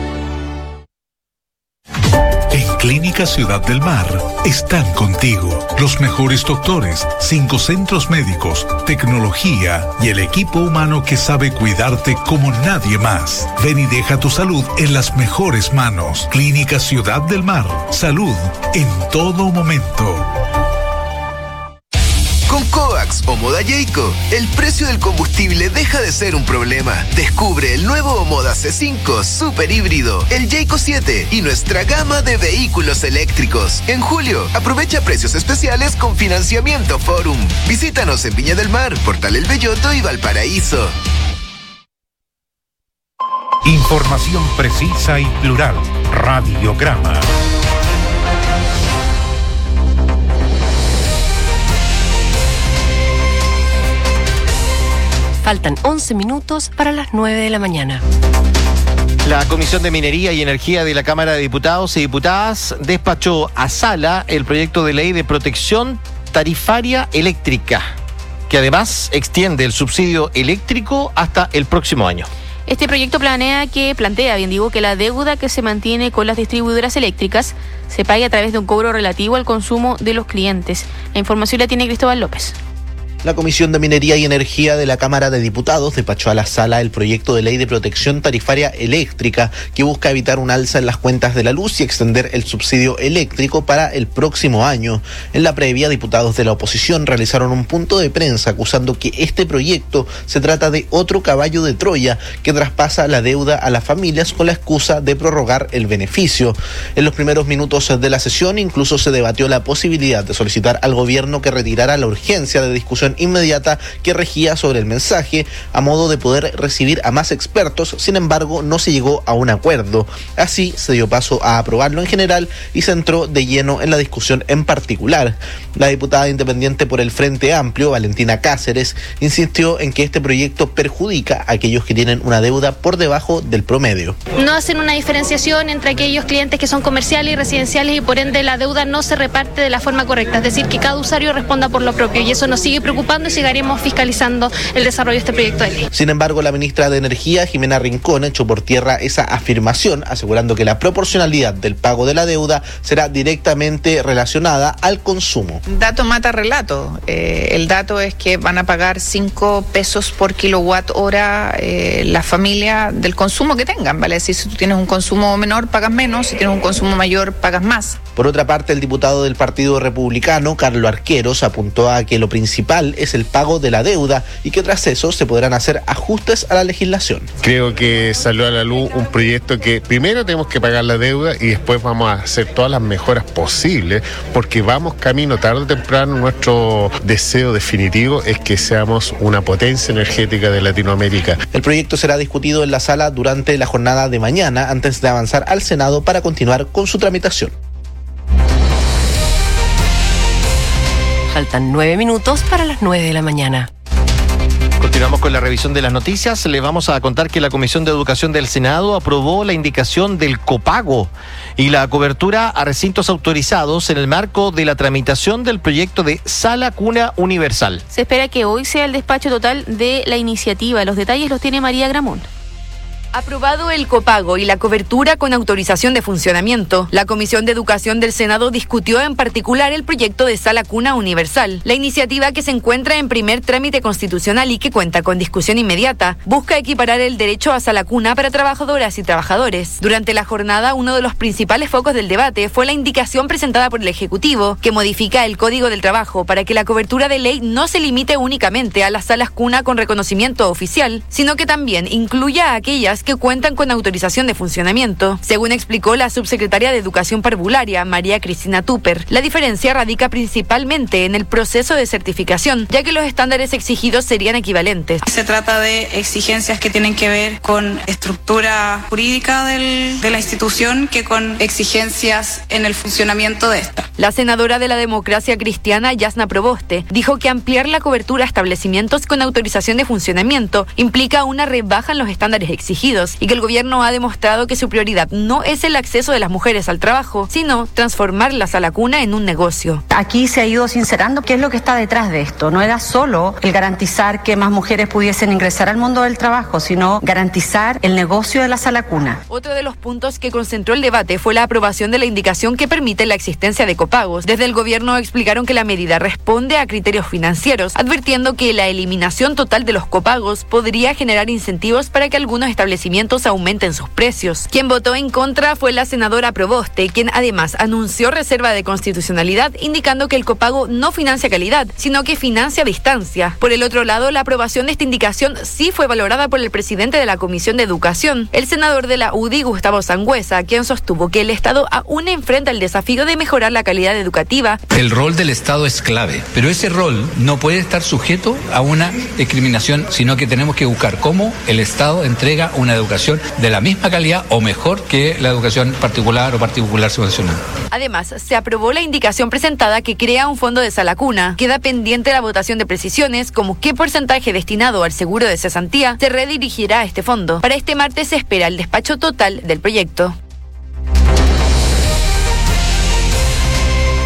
En Clínica Ciudad del Mar están contigo los mejores doctores, 5 centros médicos, tecnología y el equipo humano que sabe cuidarte como nadie más. Ven y deja tu salud en las mejores manos. Clínica Ciudad del Mar, salud en todo momento. Con Coax o Moda Jayco, el precio del combustible deja de ser un problema. Descubre el nuevo Moda C5 Super Híbrido, el Jayco 7 y nuestra gama de vehículos eléctricos. En julio, aprovecha precios especiales con financiamiento Forum. Visítanos en Viña del Mar, Portal El Belloto y Valparaíso. Información precisa y plural. Radiograma. Faltan 11 minutos para las 9 de la mañana. La Comisión de Minería y Energía de la Cámara de Diputados y Diputadas despachó a sala el proyecto de ley de protección tarifaria eléctrica. que además extiende el subsidio eléctrico hasta el próximo año. Este proyecto plantea que la deuda que se mantiene con las distribuidoras eléctricas se pague a través de un cobro relativo al consumo de los clientes. La información la tiene Cristóbal López. La Comisión de Minería y Energía de la Cámara de Diputados despachó a la sala el proyecto de ley de protección tarifaria eléctrica que busca evitar un alza en las cuentas de la luz y extender el subsidio eléctrico para el próximo año. En la previa, diputados de la oposición realizaron un punto de prensa acusando que este proyecto se trata de otro caballo de Troya que traspasa la deuda a las familias con la excusa de prorrogar el beneficio. En los primeros minutos de la sesión incluso se debatió la posibilidad de solicitar al gobierno que retirara la urgencia de discusión inmediata que regía sobre el mensaje a modo de poder recibir a más expertos. Sin embargo, no se llegó a un acuerdo. Así se dio paso a aprobarlo en general y se entró de lleno en la discusión en particular. La diputada independiente por el Frente Amplio, Valentina Cáceres, insistió en que este proyecto perjudica a aquellos que tienen una deuda por debajo del promedio. No hacen una diferenciación entre aquellos clientes que son comerciales y residenciales y por ende la deuda no se reparte de la forma correcta, es decir, que cada usuario responda por lo propio y eso nos sigue preocupando y seguiremos fiscalizando el desarrollo de este proyecto de ley. Sin embargo, la ministra de Energía, Jimena Rincón, echó por tierra esa afirmación, asegurando que la proporcionalidad del pago de la deuda será directamente relacionada al consumo. Dato mata relato. El dato es que van a pagar 5 pesos por kilowatt hora la familia del consumo que tengan, ¿vale? Es decir, si tú tienes un consumo menor, pagas menos, si tienes un consumo mayor, pagas más. Por otra parte, el diputado del Partido Republicano, Carlos Arqueros, apuntó a que lo principal es el pago de la deuda y que tras eso se podrán hacer ajustes a la legislación. Creo que salió a la luz un proyecto que primero tenemos que pagar la deuda y después vamos a hacer todas las mejoras posibles porque vamos camino tarde o temprano. Nuestro deseo definitivo es que seamos una potencia energética de Latinoamérica. El proyecto será discutido en la sala durante la jornada de mañana antes de avanzar al Senado para continuar con su tramitación. Faltan 9 minutos para las 9 de la mañana. Continuamos con la revisión de las noticias. Le vamos a contar que la Comisión de Educación del Senado aprobó la indicación del copago y la cobertura a recintos autorizados en el marco de la tramitación del proyecto de Sala Cuna Universal. Se espera que hoy sea el despacho total de la iniciativa. Los detalles los tiene María Gramón. Aprobado el copago y la cobertura con autorización de funcionamiento, la Comisión de Educación del Senado discutió en particular el proyecto de Sala Cuna Universal. La iniciativa, que se encuentra en primer trámite constitucional y que cuenta con discusión inmediata, busca equiparar el derecho a sala cuna para trabajadoras y trabajadores. Durante la jornada, uno de los principales focos del debate fue la indicación presentada por el Ejecutivo, que modifica el Código del Trabajo para que la cobertura de ley no se limite únicamente a las salas cuna con reconocimiento oficial, sino que también incluya a aquellas que cuentan con autorización de funcionamiento. Según explicó la subsecretaria de Educación Parvularia, María Cristina Tupper, la diferencia radica principalmente en el proceso de certificación, ya que los estándares exigidos serían equivalentes. Se trata de exigencias que tienen que ver con estructura jurídica de la institución que con exigencias en el funcionamiento de esta. La senadora de la Democracia Cristiana, Yasna Proboste, dijo que ampliar la cobertura a establecimientos con autorización de funcionamiento implica una rebaja en los estándares exigidos y que el gobierno ha demostrado que su prioridad no es el acceso de las mujeres al trabajo, sino transformar la sala cuna en un negocio. Aquí se ha ido sincerando qué es lo que está detrás de esto. No era solo el garantizar que más mujeres pudiesen ingresar al mundo del trabajo, sino garantizar el negocio de la sala cuna. Otro de los puntos que concentró el debate fue la aprobación de la indicación que permite la existencia de copagos. Desde el gobierno explicaron que la medida responde a criterios financieros, advirtiendo que la eliminación total de los copagos podría generar incentivos para que algunos establecimientos aumenten sus precios. Quien votó en contra fue la senadora Proboste, quien además anunció reserva de constitucionalidad, indicando que el copago no financia calidad, sino que financia distancia. Por el otro lado, la aprobación de esta indicación sí fue valorada por el presidente de la Comisión de Educación, el senador de la UDI, Gustavo Sangüesa, quien sostuvo que el Estado aún enfrenta el desafío de mejorar la calidad educativa. El rol del Estado es clave, pero ese rol no puede estar sujeto a una discriminación, sino que tenemos que buscar cómo el Estado entrega una educación de la misma calidad o mejor que la educación particular o particular subvencionada. Además, se aprobó la indicación presentada que crea un fondo de sala cuna. Queda pendiente la votación de precisiones, como qué porcentaje destinado al seguro de cesantía se redirigirá a este fondo. Para este martes se espera el despacho total del proyecto.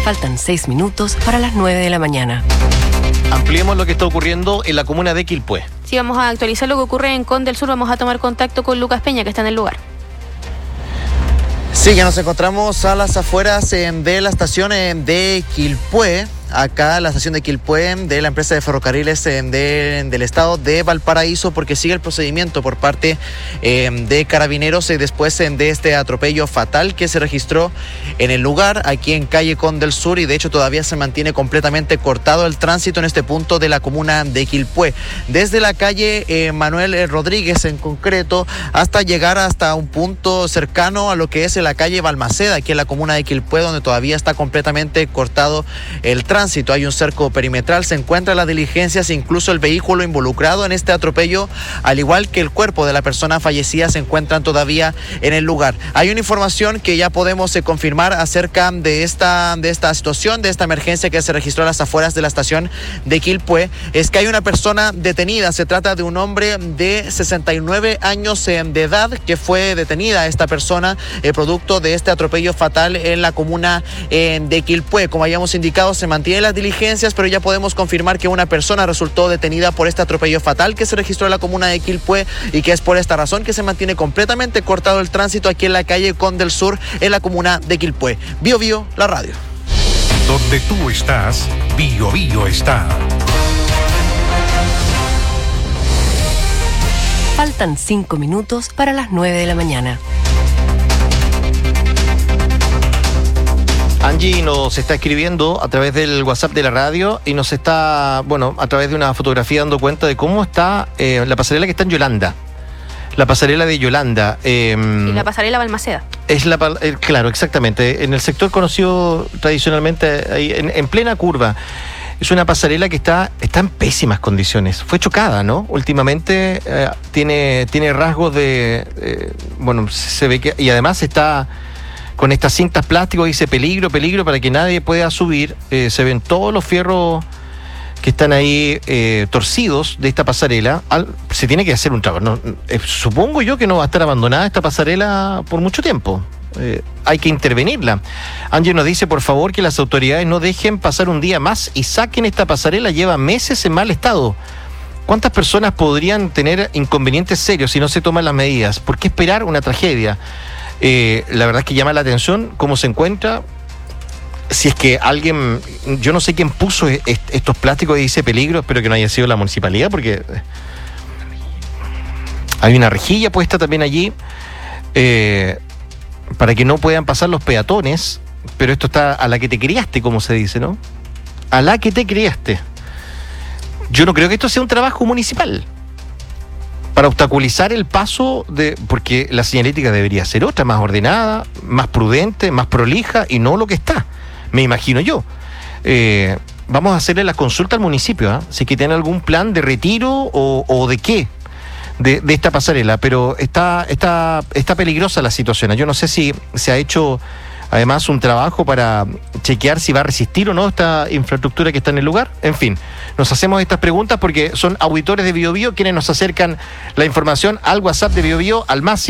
Faltan 6 minutos para las 9 de la mañana. Ampliemos lo que está ocurriendo en la comuna de Quilpué. Sí, vamos a actualizar lo que ocurre en Conde del Sur. Vamos a tomar contacto con Lucas Peña, que está en el lugar. Sí, ya nos encontramos a las afueras de la estación de Quilpué. Acá la estación de Quilpué de la empresa de ferrocarriles del estado de Valparaíso, porque sigue el procedimiento por parte de carabineros después de este atropello fatal que se registró en el lugar, aquí en calle Conde del Sur, y de hecho todavía se mantiene completamente cortado el tránsito en este punto de la comuna de Quilpué, desde la calle Manuel Rodríguez en concreto hasta llegar hasta un punto cercano a lo que es la calle Balmaceda, aquí en la comuna de Quilpué, donde todavía está completamente cortado el tránsito. Hay un cerco perimetral, se encuentran las diligencias, incluso el vehículo involucrado en este atropello, al igual que el cuerpo de la persona fallecida, se encuentran todavía en el lugar. Hay una información que ya podemos confirmar acerca de esta situación, de esta emergencia que se registró a las afueras de la estación de Quilpué, es que hay una persona detenida. Se trata de un hombre de 69 años de edad que fue detenida esta persona producto de este atropello fatal en la comuna de Quilpué. Como habíamos indicado, se mantienen las diligencias, pero ya podemos confirmar que una persona resultó detenida por este atropello fatal que se registró en la comuna de Quilpué, y que es por esta razón que se mantiene completamente cortado el tránsito aquí en la calle Conde del Sur, en la comuna de Quilpué. Bio Bio, la radio. Donde tú estás, Bio Bio está. Faltan 5 minutos para las 9 de la mañana. Angie nos está escribiendo a través del WhatsApp de la radio y nos está, a través de una fotografía dando cuenta de cómo está la pasarela que está en Yolanda. La pasarela de Yolanda. Y la pasarela Balmaceda. Claro, exactamente. En el sector conocido tradicionalmente, ahí, en plena curva. Es una pasarela que está en pésimas condiciones. Fue chocada, ¿no? Últimamente tiene rasgos se ve que... Y además está... con estas cintas plásticas, dice peligro para que nadie pueda subir. Se ven todos los fierros que están ahí torcidos de esta pasarela. Se tiene que hacer un trabajo. No, supongo yo que no va a estar abandonada esta pasarela por mucho tiempo. Hay que intervenirla. Ángel nos dice, por favor, que las autoridades no dejen pasar un día más y saquen esta pasarela. Lleva meses en mal estado. ¿Cuántas personas podrían tener inconvenientes serios si no se toman las medidas? ¿Por qué esperar una tragedia? La verdad es que llama la atención cómo se encuentra. Si es que alguien, yo no sé quién puso estos plásticos y dice peligro, espero que no haya sido la municipalidad, porque hay una rejilla puesta también allí para que no puedan pasar los peatones, pero esto está a la que te criaste, como se dice, ¿no? A la que te criaste. Yo no creo que esto sea un trabajo municipal para obstaculizar el paso porque la señalética debería ser otra, más ordenada, más prudente, más prolija, y no lo que está, me imagino yo. Vamos a hacerle la consulta al municipio, si que tiene algún plan de retiro o de qué de esta pasarela, pero está peligrosa la situación. Yo no sé si se ha hecho además un trabajo para chequear si va a resistir o no esta infraestructura que está en el lugar. En fin, nos hacemos estas preguntas porque son auditores de Bio Bio quienes nos acercan la información al WhatsApp de Bio Bio al más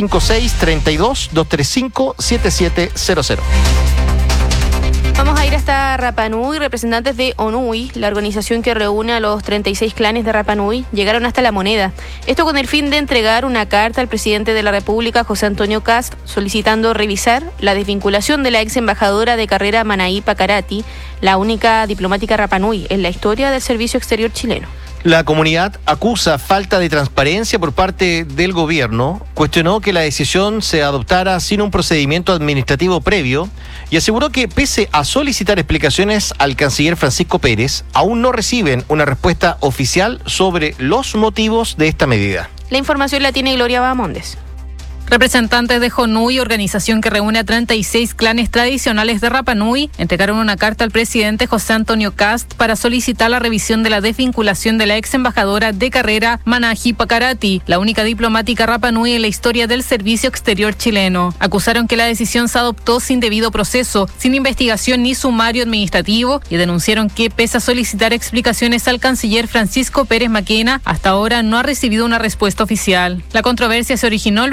5632-235-7700. Vamos a ir hasta Rapa Nui. Representantes de ONUI, la organización que reúne a los 36 clanes de Rapa Nui, llegaron hasta La Moneda. Esto con el fin de entregar una carta al presidente de la República, José Antonio Kast, solicitando revisar la desvinculación de la ex embajadora de carrera Manaí Pacarati, la única diplomática Rapa Nui en la historia del servicio exterior chileno. La comunidad acusa falta de transparencia por parte del gobierno, cuestionó que la decisión se adoptara sin un procedimiento administrativo previo y aseguró que, pese a solicitar explicaciones al canciller Francisco Pérez, aún no reciben una respuesta oficial sobre los motivos de esta medida. La información la tiene Gloria Bahamondes. Representantes de ONUI, organización que reúne a 36 clanes tradicionales de Rapa Nui, entregaron una carta al presidente José Antonio Kast para solicitar la revisión de la desvinculación de la ex embajadora de carrera Manaí Pacarati, la única diplomática Rapa Nui en la historia del servicio exterior chileno. Acusaron que la decisión se adoptó sin debido proceso, sin investigación ni sumario administrativo, y denunciaron que, pese a solicitar explicaciones al canciller Francisco Pérez Maquena, hasta ahora no ha recibido una respuesta oficial. La controversia se originó luego de que el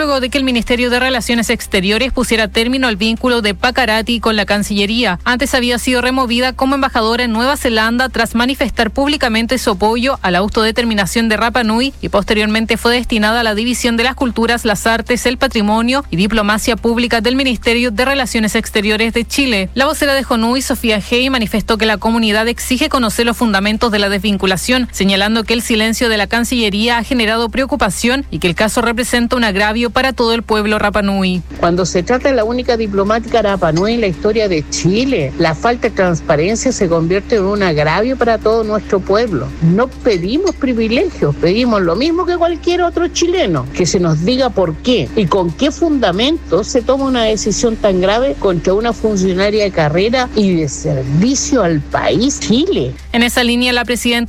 Ministerio de Relaciones Exteriores pusiera término al vínculo de Pacarati con la Cancillería. Antes había sido removida como embajadora en Nueva Zelanda tras manifestar públicamente su apoyo a la autodeterminación de Rapa Nui y posteriormente fue destinada a la División de las Culturas, las Artes, el Patrimonio y Diplomacia Pública del Ministerio de Relaciones Exteriores de Chile. La vocera de JONUY, Sofía Hey, manifestó que la comunidad exige conocer los fundamentos de la desvinculación, señalando que el silencio de la Cancillería ha generado preocupación y que el caso representa un agravio para todo el pueblo Rapa Nui. Cuando se trata de la única diplomática Rapa Nui en la historia de Chile, la falta de transparencia se convierte en un agravio para todo nuestro pueblo. No pedimos privilegios, pedimos lo mismo que cualquier otro chileno, que se nos diga por qué y con qué fundamento se toma una decisión tan grave contra una funcionaria de carrera y de servicio al país, Chile. En esa línea, la presidenta